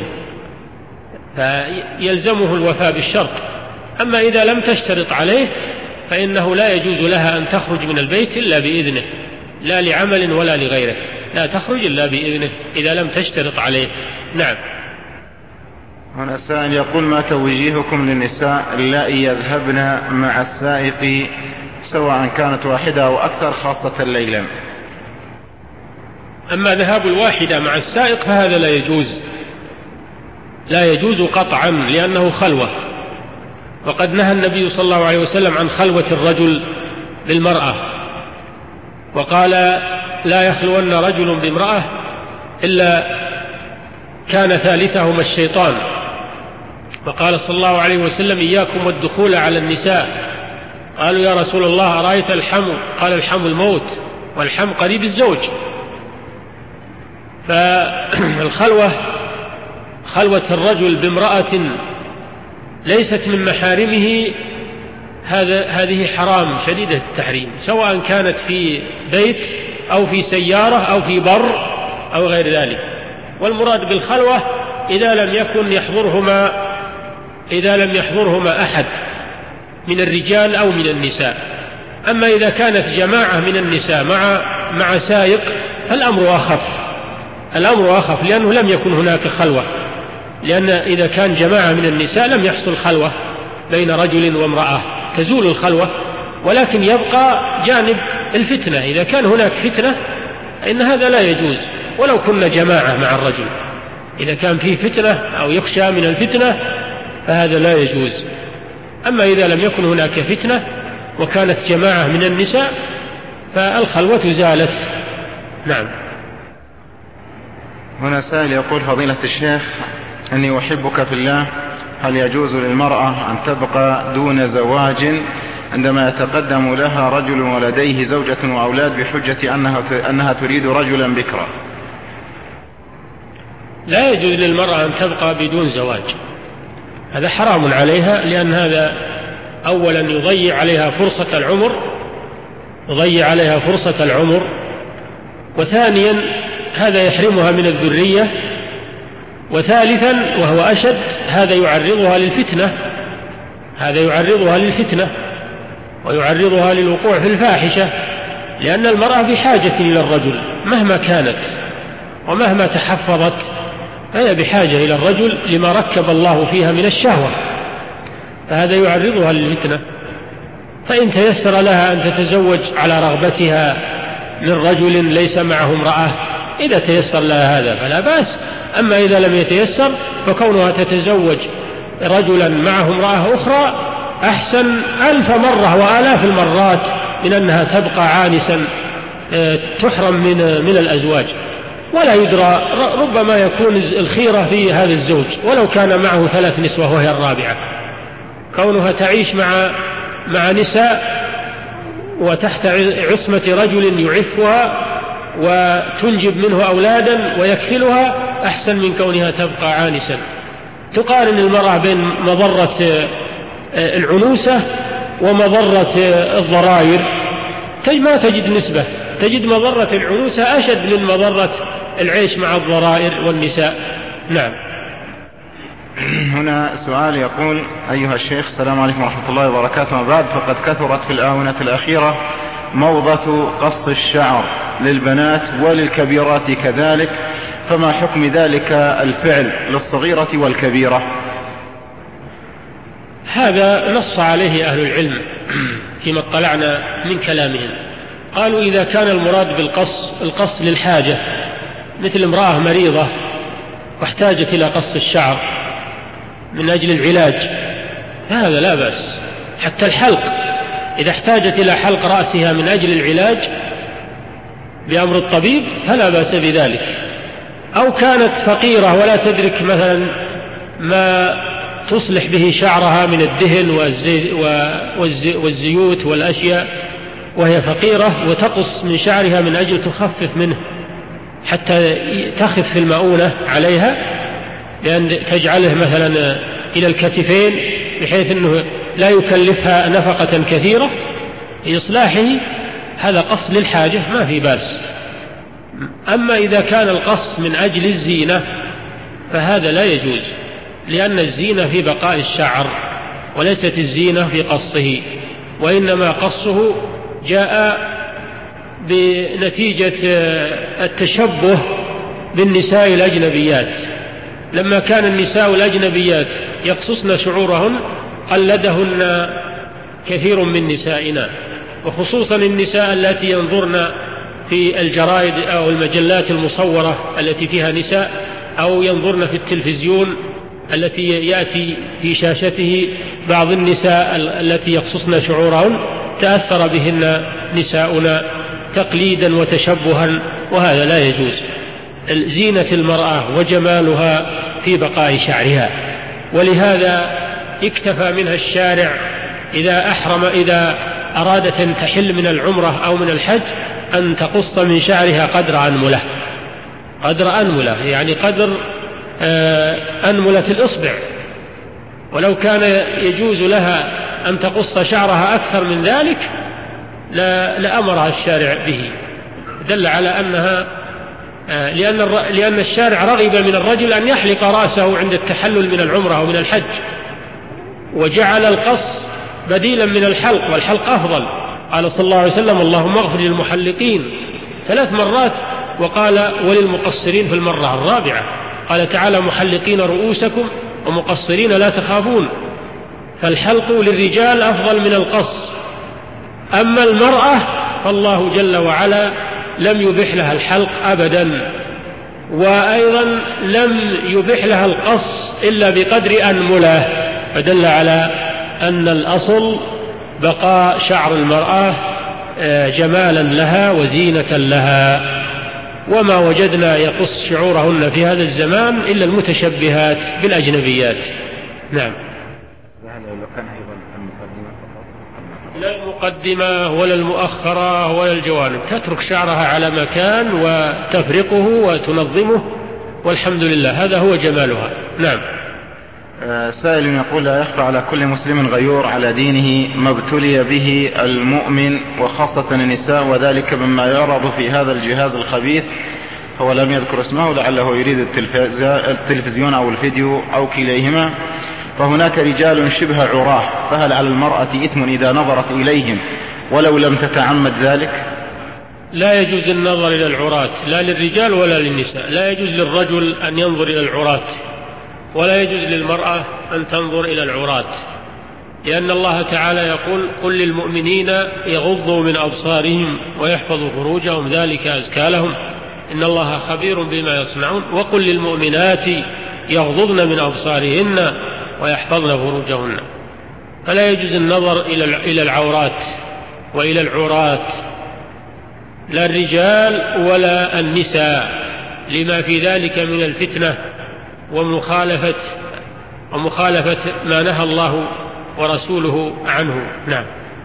فيلزمه الوفاء بالشرط. أما إذا لم تشترط عليه فإنه لا يجوز لها أن تخرج من البيت إلا بإذنه، لا لعمل ولا لغيره، لا تخرج إلا بإذنه إذا لم تشترط عليه. نعم. هنا سائل يقول: ما توجيهكم للنساء اللائي يذهبن مع السائق سواء كانت واحدة أو أكثر خاصة ليلا؟ أما ذهاب الواحدة مع السائق فهذا لا يجوز، لا يجوز قطعا، لأنه خلوة، وقد نهى النبي صلى الله عليه وسلم عن خلوة الرجل بالمرأة، وقال: لا يخلون رجل بامرأة إلا كان ثالثهما الشيطان. وقال صلى الله عليه وسلم: إياكم والدخول على النساء. قالوا: يا رسول الله أرأيت الحم؟ قال: الحم الموت، والحم قريب الزوج. فالخلوة خلوة الرجل بامرأة ليست من محارمه هذا هذه حرام شديدة التحريم، سواء كانت في بيت أو في سيارة أو في بر أو غير ذلك. والمراد بالخلوة إذا لم يكن يحضرهما إذا لم يحضرهما أحد من الرجال أو من النساء. أما إذا كانت جماعة من النساء مع مع سائق فالأمر أخف الأمر أخف لأنه لم يكن هناك خلوة، لأن إذا كان جماعة من النساء لم يحصل خلوة بين رجل وامرأة، تزول الخلوة، ولكن يبقى جانب الفتنة. إذا كان هناك فتنة إن هذا لا يجوز ولو كنا جماعة مع الرجل. إذا كان فيه فتنة أو يخشى من الفتنة فهذا لا يجوز. أما إذا لم يكن هناك فتنة وكانت جماعة من النساء فالخلوة زالت. نعم. هنا سائل يقول: فضيلة الشيخ، أني أحبك في الله، هل يجوز للمرأة أن تبقى دون زواج عندما يتقدم لها رجل ولديه زوجة وأولاد بحجة أنها أنها تريد رجلا بكرا؟ لا يجوز للمرأة أن تبقى بدون زواج، هذا حرام عليها، لأن هذا أولا يضيع عليها فرصة العمر يضيع عليها فرصة العمر وثانيا هذا يحرمها من الذرية، وثالثا وهو أشد هذا يعرضها للفتنة هذا يعرضها للفتنة ويعرضها للوقوع في الفاحشة، لأن المرأة بحاجة إلى الرجل مهما كانت ومهما تحفظت، فهي بحاجة إلى الرجل لما ركب الله فيها من الشهوة، فهذا يعرضها للفتنة. فإن تيسر لها أن تتزوج على رغبتها من رجل ليس معه امرأة، إذا تيسر لها هذا فلا بأس. أما إذا لم يتيسر فكونها تتزوج رجلا معه امرأة أخرى أحسن ألف مرة وآلاف المرات من أنها تبقى عانسا تحرم من من الأزواج. ولا يدرى، ربما يكون الخيرة في هذا الزوج ولو كان معه ثلاث نسوة وهي الرابعة، كونها تعيش مع مع نساء وتحت عصمة رجل يعفها وتنجب منه أولادا ويكفلها أحسن من كونها تبقى عانسا. تقارن المرأة بين مضرة العنوسة ومضرة الضرائر، ما تجد نسبة، تجد مضرة العنوسة أشد من مضرة العيش مع الضرائر والنساء. نعم. هنا سؤال يقول: أيها الشيخ، السلام عليكم ورحمة الله وبركاته، وبعد، فقد كثرت في الآونة الأخيرة موضة قص الشعر للبنات وللكبيرات كذلك، فما حكم ذلك الفعل للصغيرة والكبيرة؟ هذا نص عليه أهل العلم فيما اطلعنا من كلامهم. قالوا إذا كان المراد بالقص القص للحاجة، مثل امرأة مريضة واحتاجت إلى قص الشعر من أجل العلاج، هذا لا بأس. حتى الحلق، إذا احتاجت إلى حلق رأسها من أجل العلاج بأمر الطبيب فلا بأس بذلك. أو كانت فقيرة ولا تدرك مثلا ما تصلح به شعرها من الدهن والزيوت والأشياء وهي فقيرة، وتقص من شعرها من أجل تخفف منه حتى تخف في المؤونة عليها، لأن تجعله مثلا إلى الكتفين بحيث أنه لا يكلفها نفقة كثيرة لإصلاحه، هذا قص للحاجة ما في بأس. أما إذا كان القص من أجل الزينة فهذا لا يجوز، لأن الزينة في بقاء الشعر وليست الزينة في قصه، وإنما قصه جاء بنتيجة التشبه بالنساء الأجنبيات، لما كان النساء الأجنبيات يقصصن شعورهن قلدهن كثير من نسائنا، وخصوصا النساء التي ينظرن في الجرائد أو المجلات المصورة التي فيها نساء، أو ينظرن في التلفزيون التي يأتي في شاشته بعض النساء التي يقصصن شعورهن، تأثر بهن نساؤنا تقليدا وتشبها، وهذا لا يجوز. زينة المرأة وجمالها في بقاء شعرها، ولهذا اكتفى منها الشارع إذا أحرم إذا أرادت أن تحل من العمرة أو من الحج أن تقص من شعرها قدر أنملة، قدر أنملة يعني قدر أنملة الإصبع، ولو كان يجوز لها أن تقص شعرها أكثر من ذلك لأمرها الشارع به، دل على أنها لأن لأن الشارع رغب من الرجل أن يحلق رأسه عند التحلل من العمرة أو من الحج، وجعل القص بديلا من الحلق، والحلق أفضل. قال صلى الله عليه وسلم: اللهم اغفر للمحلقين ثلاث مرات، وقال وللمقصرين في المرة الرابعة. قال تعالى: محلقين رؤوسكم ومقصرين لا تخافون. فالحلق للرجال أفضل من القص. أما المرأة فالله جل وعلا لم يبح لها الحلق أبدا، وأيضا لم يبح لها القص إلا بقدر أنملة، فدل على أن الأصل بقاء شعر المرأة جمالا لها وزينة لها، وما وجدنا يقص شعورهن في هذا الزمان إلا المتشبهات بالأجنبيات. نعم. لا المقدمة ولا المؤخرة ولا الجوانب، تترك شعرها على مكان وتفرقه وتنظمه، والحمد لله، هذا هو جمالها. نعم. سائل يقول: لا يخفى على كل مسلم غيور على دينه ما ابتلي به المؤمن وخاصة النساء، وذلك مما يعرض في هذا الجهاز الخبيث. هو لم يذكر اسمه، لعله يريد التلفزيون أو الفيديو أو كليهما. فهناك رجال شبه عراه، فهل على المرأة إثم إذا نظرت إليهم ولو لم تتعمد ذلك؟ لا يجوز النظر إلى العراة، لا للرجال ولا للنساء. لا يجوز للرجل أن ينظر إلى العراة، ولا يجوز للمرأة أن تنظر إلى العراة، لأن الله تعالى يقول: قل للمؤمنين يغضوا من أبصارهم ويحفظوا فروجهم ذلك أزكى لهم إن الله خبير بما يصنعون. وقل للمؤمنات يغضضن من أبصارهن ويحفظن فروجهن. فلا يجوز النظر إلى العورات وإلى العراة، لا الرجال ولا النساء، لما في ذلك من الفتنة ومخالفة ومخالفة ما نهى الله ورسوله عنه. نعم.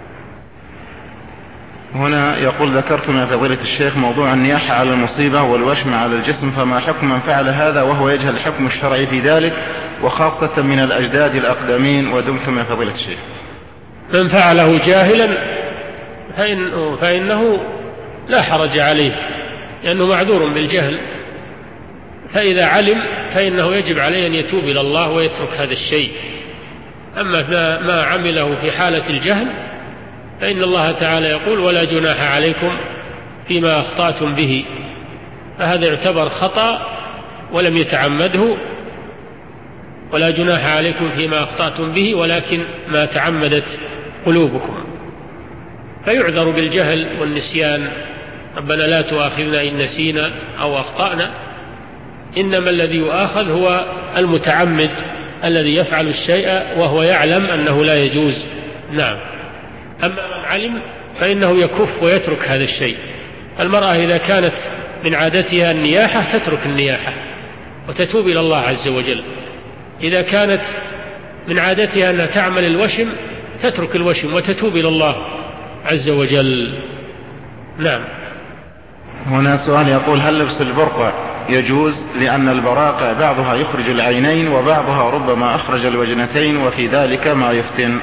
هنا يقول: ذكرتم يا فضيلة الشيخ موضوع النياحة على المصيبة والوشم على الجسم، فما حكم من فعل هذا وهو يجهل الحكم الشرعي في ذلك، وخاصة من الأجداد الأقدمين، ودمتم يا فضيلة الشيخ؟ من فعله جاهلا فإن فإنه لا حرج عليه، لأنه معذور بالجهل. فإذا علم فإنه يجب عليه أن يتوب إلى الله ويترك هذا الشيء. أما ما عمله في حالة الجهل فإن الله تعالى يقول: ولا جناح عليكم فيما أخطأتم به. فهذا يعتبر خطأ ولم يتعمده. ولا جناح عليكم فيما أخطأتم به ولكن ما تعمدت قلوبكم، فيعذر بالجهل والنسيان. ربنا لا تؤاخذنا إن نسينا أو أخطأنا. إنما الذي يؤاخذ هو المتعمد الذي يفعل الشيء وهو يعلم أنه لا يجوز. نعم. أما من علم فإنه يكف ويترك هذا الشيء. المرأة إذا كانت من عادتها النياحة تترك النياحة وتتوب إلى الله عز وجل. إذا كانت من عادتها أنها تعمل الوشم تترك الوشم وتتوب إلى الله عز وجل. نعم. هنا سؤال يقول: هل لبس البرقع يجوز؟ لأن البراقع بعضها يخرج العينين وبعضها ربما أخرج الوجنتين، وفي ذلك ما يفتن.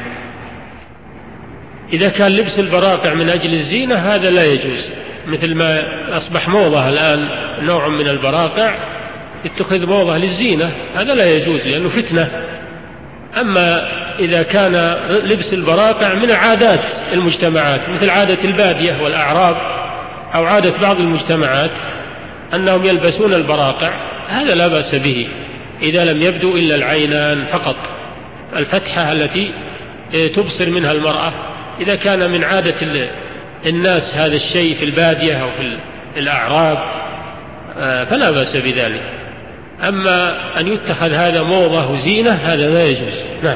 إذا كان لبس البراقع من أجل الزينة هذا لا يجوز، مثل ما أصبح موضة الآن نوع من البراقع اتخذ موضة للزينة، هذا لا يجوز لأنه فتنة. أما إذا كان لبس البراقع من عادات المجتمعات مثل عادة البادية والأعراب أو عادة بعض المجتمعات أنهم يلبسون البراقع، هذا لا بأس به، إذا لم يبدو إلا العينان فقط. الفتحة التي تبصر منها المرأة إذا كان من عادة الناس هذا الشيء في البادية أو في الأعراب فلا بأس بذلك. أما أن يتخذ هذا موضة وزينة هذا لا يجوز. نعم.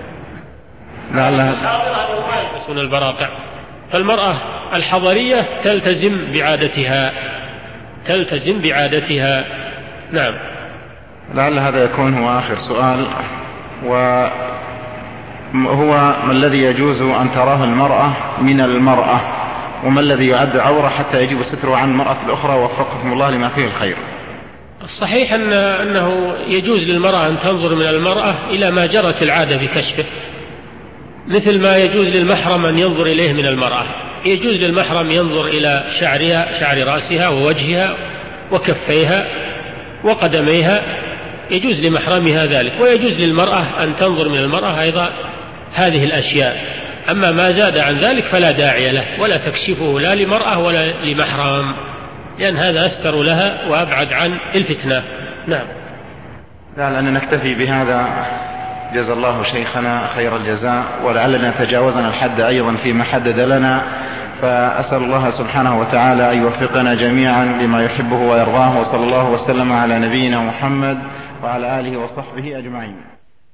يلبسون البراقع. فالمرأة الحضرية تلتزم بعادتها تلتزم بعادتها. نعم. لعل هذا يكون هو آخر سؤال، وهو ما الذي يجوز أن تراه المرأة من المرأة، وما الذي يعد عورة حتى يجب ستره عن المرأة الأخرى، وفقكم الله لما فيه الخير؟ الصحيح أن أنه يجوز للمرأة أن تنظر من المرأة إلى ما جرت العادة بكشفه، مثل ما يجوز للمحرم أن ينظر إليه من المرأة. يجوز للمحرم ينظر إلى شعرها شعر رأسها ووجهها وكفيها وقدميها، يجوز لمحرمها ذلك، ويجوز للمرأة أن تنظر من المرأة أيضا هذه الأشياء. أما ما زاد عن ذلك فلا داعي له، ولا تكشفه لا لمرأة ولا لمحرم، لأن هذا أستر لها وأبعد عن الفتنة. نعم. لعلنا نكتفي بهذا، جزا الله شيخنا خير الجزاء، ولعلنا تجاوزنا الحد أيضا فيما حدد لنا، فأسأل الله سبحانه وتعالى أن يوفقنا جميعا لما يحبه ويرضاه، وصلى الله وسلم على نبينا محمد وعلى آله وصحبه أجمعين.